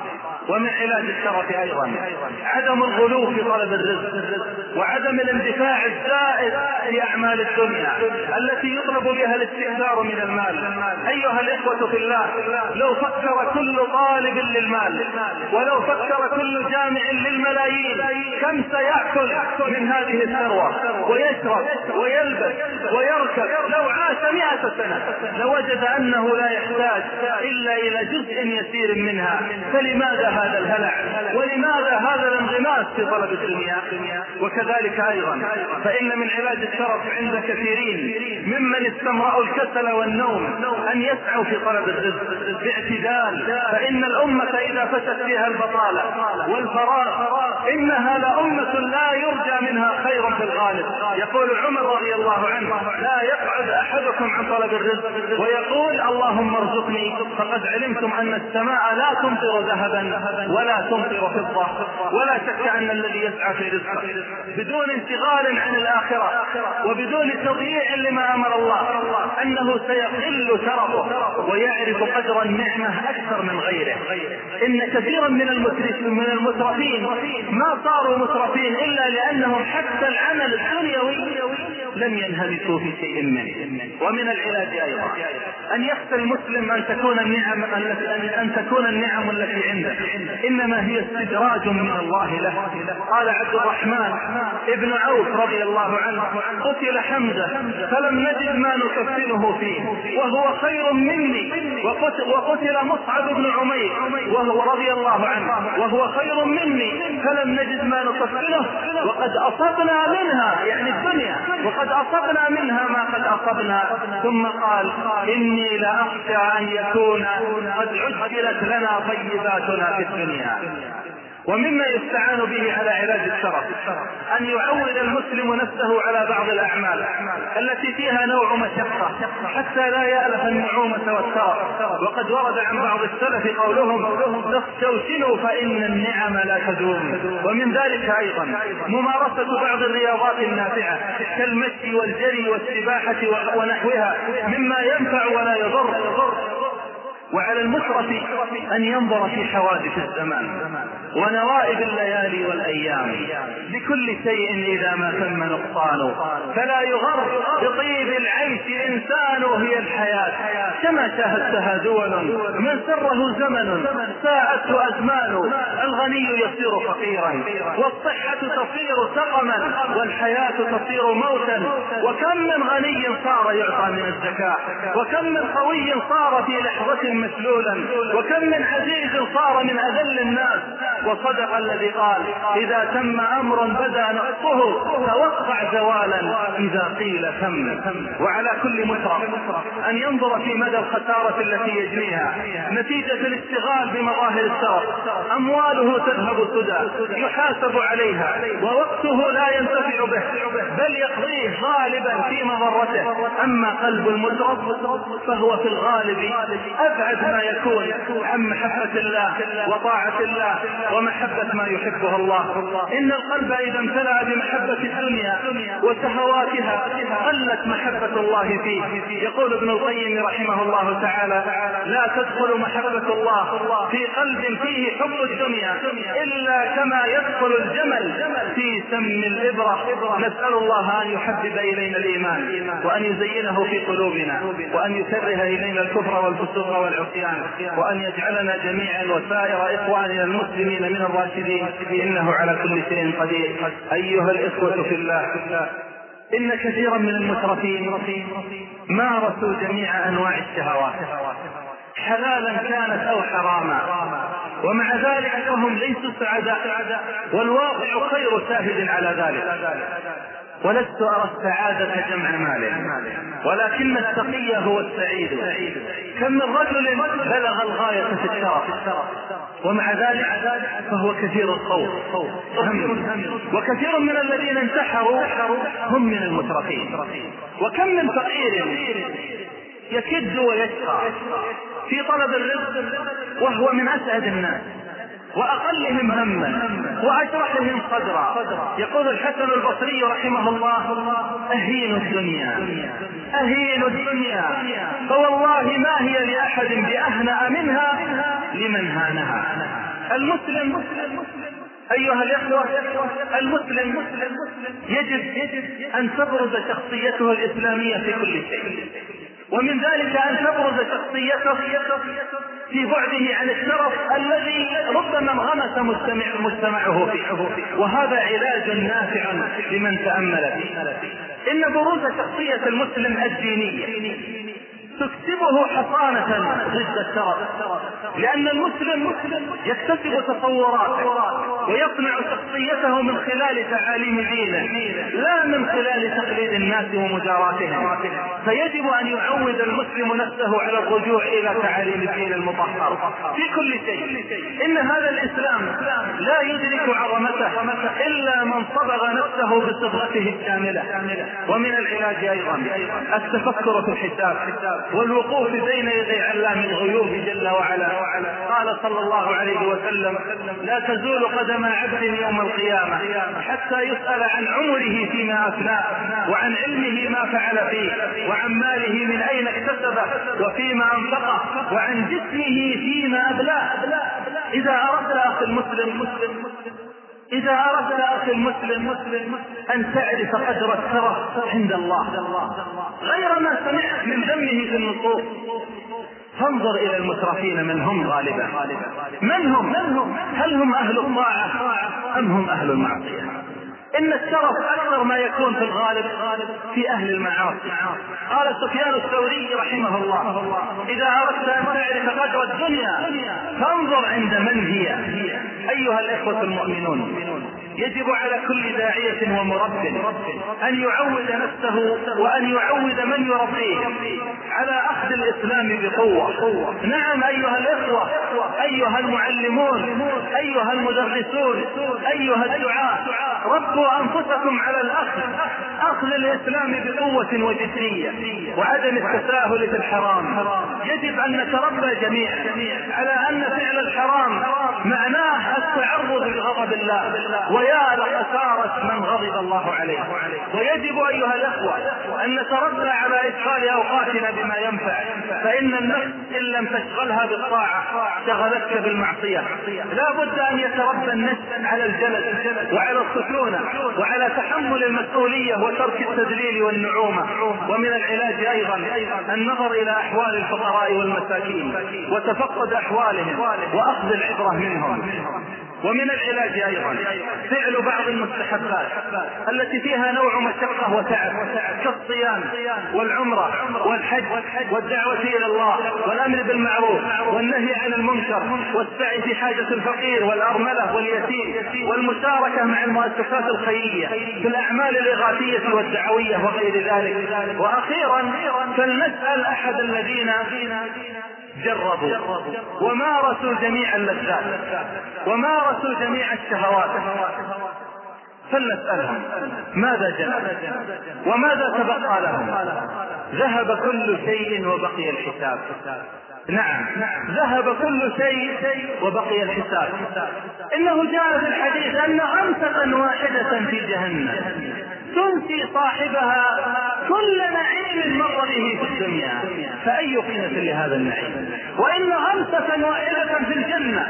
ومن علاج الشرف أيضا عدم الغلو في طلب الرزق، وعدم الاندفاع الزائد في أعمال الدنيا التي يطلب بها الاستكثار من المال. أيها الإخوة في الله، لو فكر كل طالب للمال ولو فكر كل جامع للملايين كم سيأكل من هذه الثروة ويشرب ويلبس ويركب لو عاش 100 سنة لوجد أنه لا يحتاج إلا إلى جزء يسير منها. فلماذا هذا الهلع؟ ولماذا هذا الانغماس في طلب الدنيا؟ وكذلك أيضا فإن من علاج الشرف عند كثيرين ممن استمرأوا الكسل والنوم أن يسعوا في طلب الرزق باعتدال، فإن الأمة إذا فشت فيها البطالة والفراغ إنها لأمة لا يرجى منها خير في الغالب. يقول عمر رضي الله عنه: لا يقعد أحدكم عن طلب الرزق ويقول اللهم ارزقني، فقد علمتم أن السماء لا تمطر ذهبا ولا تمطر فضة. ولا شك أن الذي يسعى في رزقه بدون انشغال عن الآخرة وبدون تضييع لما أمر الله أنه سيقل شرفه ويعرف قدر النعمة أكثر من غيره. إن كثيرا من المترفين ما صاروا مترفين إلا لأنهم حتى العمل الدنيوي لم ينهمسوا في شيء منه. ومن العلاج أيضا أن يخشى المسلم أن تكون النعم التي عنده إنما هي استدراج من الله له. قال عبد الرحمن ابن عوف رضي الله عنه: قتل حمزة فلم نجد ما نكفنه فيه وهو خير مني، وقتل مصعب بن عمير وهو رضي الله عنه وهو خير مني فلم نجد ما نكفنه وقد أصبنا منها، يعني الدنيا، وقد أصبنا منها ما قد أصبنا. ثم قال: إني لأخشى أن يكون قد عجلت لنا طيباتنا في الدنيا. ومما يستعان به على علاج الشرف أن يعود المسلم نفسه على بعض الأعمال التي فيها نوع مشقة حتى لا يألف النعومة والشرف. وقد ورد عن بعض السلف قولهم: تستوسنوا فإن النعم لا تدوم. ومن ذلك أيضا ممارسة بعض الرياضات النافعة كالمشي والجري والسباحة ونحوها مما ينفع ولا يضر. وعلى المسرف أن ينظر في حوادث الزمان ونوائب الليالي والأيام. لكل شيء إذا ما تم نقصان فلا يغر بطيب العيش إنسان هي الحياة. كما شاهدتها دول من سره زمن ساءته أزمان، الغني يصير فقيرا والصحة تصير سقما والحياة تصير موتا. وكم من غني صار يعطى من الزكاة، وكم من قوي صار في لحظة مسلولا، وكم من عزيز صار من أذل الناس. وصدق الذي قال: إذا تم أمر بدا نقصه توقع زوالا إذا قيل تم. وعلى كل مترف أن ينظر في مدى الخسارة التي يجنيها نتيجة الاشتغال بمظاهر الشرف. أمواله تذهب سدى يحاسب عليها ووقته لا ينتفع به بل يقضيه غالبا في مضرته. أما قلب المترف فهو في الغالب أبعد ما يكون عن محبة الله وطاعة الله ومحبة ما يحبه الله. إن القلب إذا امتلأ بمحبة الدنيا وشهواتها قلت محبة الله فيه. يقول ابن القيم رحمه الله تعالى: لا تدخل محبة الله في قلب فيه حب الدنيا إلا كما يدخل الجمل في سم الإبرة. نسأل الله أن يحبب إلينا الإيمان وأن يزينه في قلوبنا وأن يكره إلينا الكفر والفسوق والعصيان وأن يجعلنا جميعا وسائر إخواننا المسلمين من الراشدين، إنه على كل شيء قدير. أيها الإخوة في الله، إن كثيرا من المترفين مارسوا جميع أنواع الشهوات حلالا كانت أو حراما، ومع ذلك فهم ليسوا سعداء، والواقع خير شاهد على ذلك. ولست أرى السعادة جمع مال ولكن التقي هو السعيد. كم من رجل بلغ الغاية في الشرف ومع ذلك فهو كثير الخوف وكثير من الذين انتحروا هم من المترفين. وكم من فقير يكد ويشقى في طلب الرزق وهو من أسعد الناس وأقلهم هما وأشرحهم صدرا. يقول الحسن البصري رحمه الله: أهين الدنيا فوالله ما هي لأحد بأهنأ منها لمن هانها. المسلم أيها الأخوة، المسلم يجب أن تبرز شخصيته الإسلامية في كل شيء، ومن ذلك أن تبرز شخصيته في بعده عن الشرف الذي ربما انغمس مجتمعه فيه، وهذا علاج نافع لمن تأمل فيه. إن بروز شخصية المسلم الدينية تكسبه حصانة ضد الشرف، لأن المسلم يكتسب تصوراته ويصنع شخصيته من خلال تعاليم دينه لا من خلال تقليد الناس ومجاراتهم. فيجب أن يعود المسلم نفسه على الرجوع إلى تعاليم الدين المطهر في كل شيء. إن هذا الإسلام لا يدرك عظمته إلا من صبغ نفسه بصبغته الكاملة. ومن العلاج أيضا التفكر في الحساب والوقوف بين يدي علام الغيوب جل وعلا. قال صلى الله عليه وسلم: لا تزول قدم عبد يوم القيامة حتى يسأل عن عمره فيما أفناه، وعن علمه ما فعل فيه، وعن ماله من أين اكتسبه وفيما أنفقه، وعن جسمه فيما أبلاه. إذا أردت أخي المسلم أن تعرف قدر الشرف عند الله غير ما سمعت من ذمه في النصوص، فانظر إلى المترفين من هم غالبا، من هم؟ هل هم أهل الطاعة أم هم أهل المعصية؟ إن الشرف أكثر ما يكون في الغالب في أهل المعاصي. قال سفيان الثوري رحمه الله: إذا أردت أن تعرف قدر الدنيا فانظر عند من هي. أيها الإخوة المؤمنون، يجب على كل داعية ومرب أن يعود نفسه وأن يعود من يربيه على أخذ الإسلام بقوة. نعم أيها الإخوة، أيها المعلمون، أيها المدرسون، أيها الدعاة، ربوا أنفسكم على أخذ الإسلام بقوة وجدية وعدم التساهل في الحرام. يجب أن نتربى جميعا على أن فعل الحرام معناه التعرض لغضب الله، ويا لخسارة من غضب الله عليه. ويجب أيها الأخوة أن نتربى على إشغال أوقاتنا بما ينفع، فإن النفس إن لم تشغلها بالطاعة شغلتك بالمعصية. لا بد أن يتربى النفس على الجلد وعلى السكونة وعلى تحمل المسؤولية وترك التدليل والنعومة. ومن العلاج أيضا النظر إلى أحوال الفقراء والمساكين وتفقد أحوالهم وأخذ العبرة منهم. ومن العلاج أيضا فعل بعض المستحبات التي فيها نوع مشقة وتعب كالصيام والعمرة والحج والدعوة إلى الله والأمر بالمعروف والنهي عن المنكر والسعي في حاجة الفقير والأرملة واليتيم والمشاركة مع المؤسسات الخيرية في الأعمال الإغاثية والدعوية وغير ذلك. وأخيرا فلنسأل أحد الذين جربوا ومارسوا جميع اللذات ومارسوا جميع الشهوات، فلنسألهم ماذا جاء وماذا تبقى لهم؟ ذهب كل شيء وبقي الحساب. نعم، ذهب كل شيء وبقي الحساب. إنه جاء في الحديث أن غمسة واحدة في جهنم تنسي صاحبها كل نعيم مر به في الدنيا، فأي قيمة لهذا النعيم؟ وإن غمسة واحدة في الجنة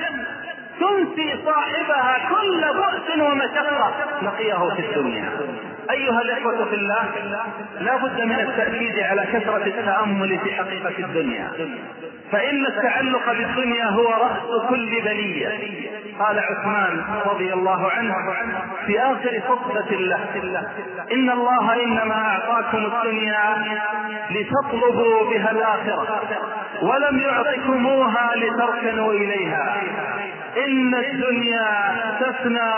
تنسي صاحبها كل بؤس ومشقة لقيه في الدنيا. أيها الإخوة في الله، لا بد من التأكيد على كثرة التأمل في حقيقة الدنيا، فإن التعلق بالدنيا هو رأس كل بلية. قال عثمان رضي الله عنه في آخر خطبة له: إن الله إنما أعطاكم الدنيا لتطلبوا بها الآخرة ولم يعطكموها لتركنوا إليها. إن الدنيا تفنى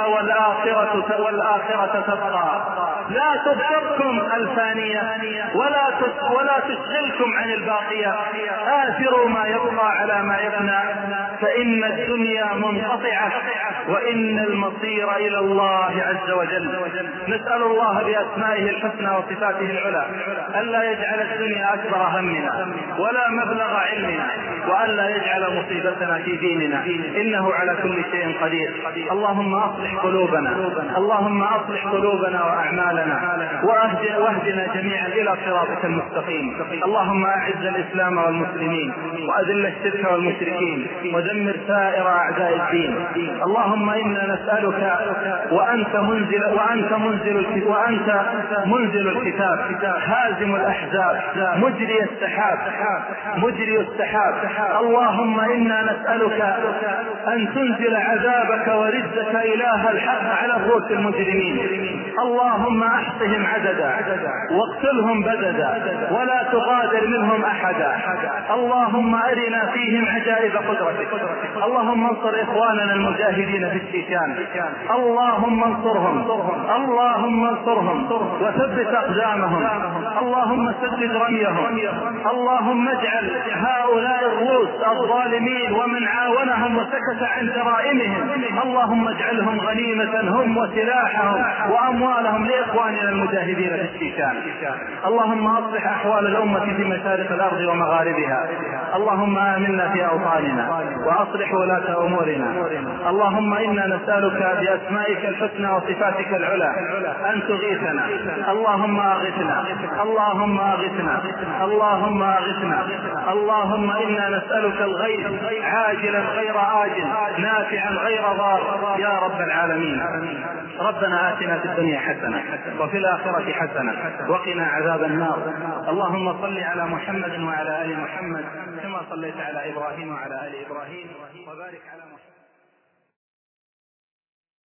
والآخرة تبقى، لا تبصركم الفانية ولا تشغلكم عن الباقية. آثروا ما يبقى على ما يفنى، فإن الدنيا منقطعة وإن المصير إلى الله عز وجل. نسأل الله بأسمائه الحسنى وصفاته العلى ألا يجعل الدنيا أكبر همنا ولا مبلغ علمنا، وألا يجعل مصيبتنا في ديننا، إنه على كل شيء قدير. اللهم أصلح قلوبنا وأعمالنا واهدنا جميعا إلى صراطك المستقيم. اللهم أعز الإسلام والمسلمين وأذل الشرك والمشركين دمر سائر أعداء الدين. اللهم إنا نسألك وأنت منزل الكتاب هازم الأحزاب مجري السحاب اللهم إنا نسألك أن تنزل عذابك ورزك إله الحق على الروس المجرمين. اللهم احصهم عددا واقتلهم بددا ولا تغادر منهم أحدا. اللهم أرنا فيهم عجائب قدرتك. اللهم انصر إخواننا المجاهدين في الشيشان. اللهم انصرهم وثبت أقدامهم. اللهم سدد رميهم. اللهم اجعل هؤلاء الروس الظالمين ومن عاونهم وسكت عن جرائمهم اللهم اجعلهم غنيمة هم وسلاحهم وأموالهم لإخواننا المجاهدين في الشيشان. اللهم أصلح أحوال الأمة في مشارق الأرض ومغاربها. اللهم آمنا في أوطاننا وأصلح ولاة أمورنا. اللهم إنا نسألك بأسمائك الحسنى وصفاتك العلى أن تغيثنا. اللهم أغثنا. اللهم إنا نسألك الغيث عاجلا غير آجل نافعا غير ضار يا رب العالمين. ربنا آتنا في الدنيا حسنة وفي الآخرة حسنة وقنا عذاب النار. اللهم صل على محمد وعلى آل محمد كما صليت على إبراهيم وعلى آل إبراهيم وبارك على محمد.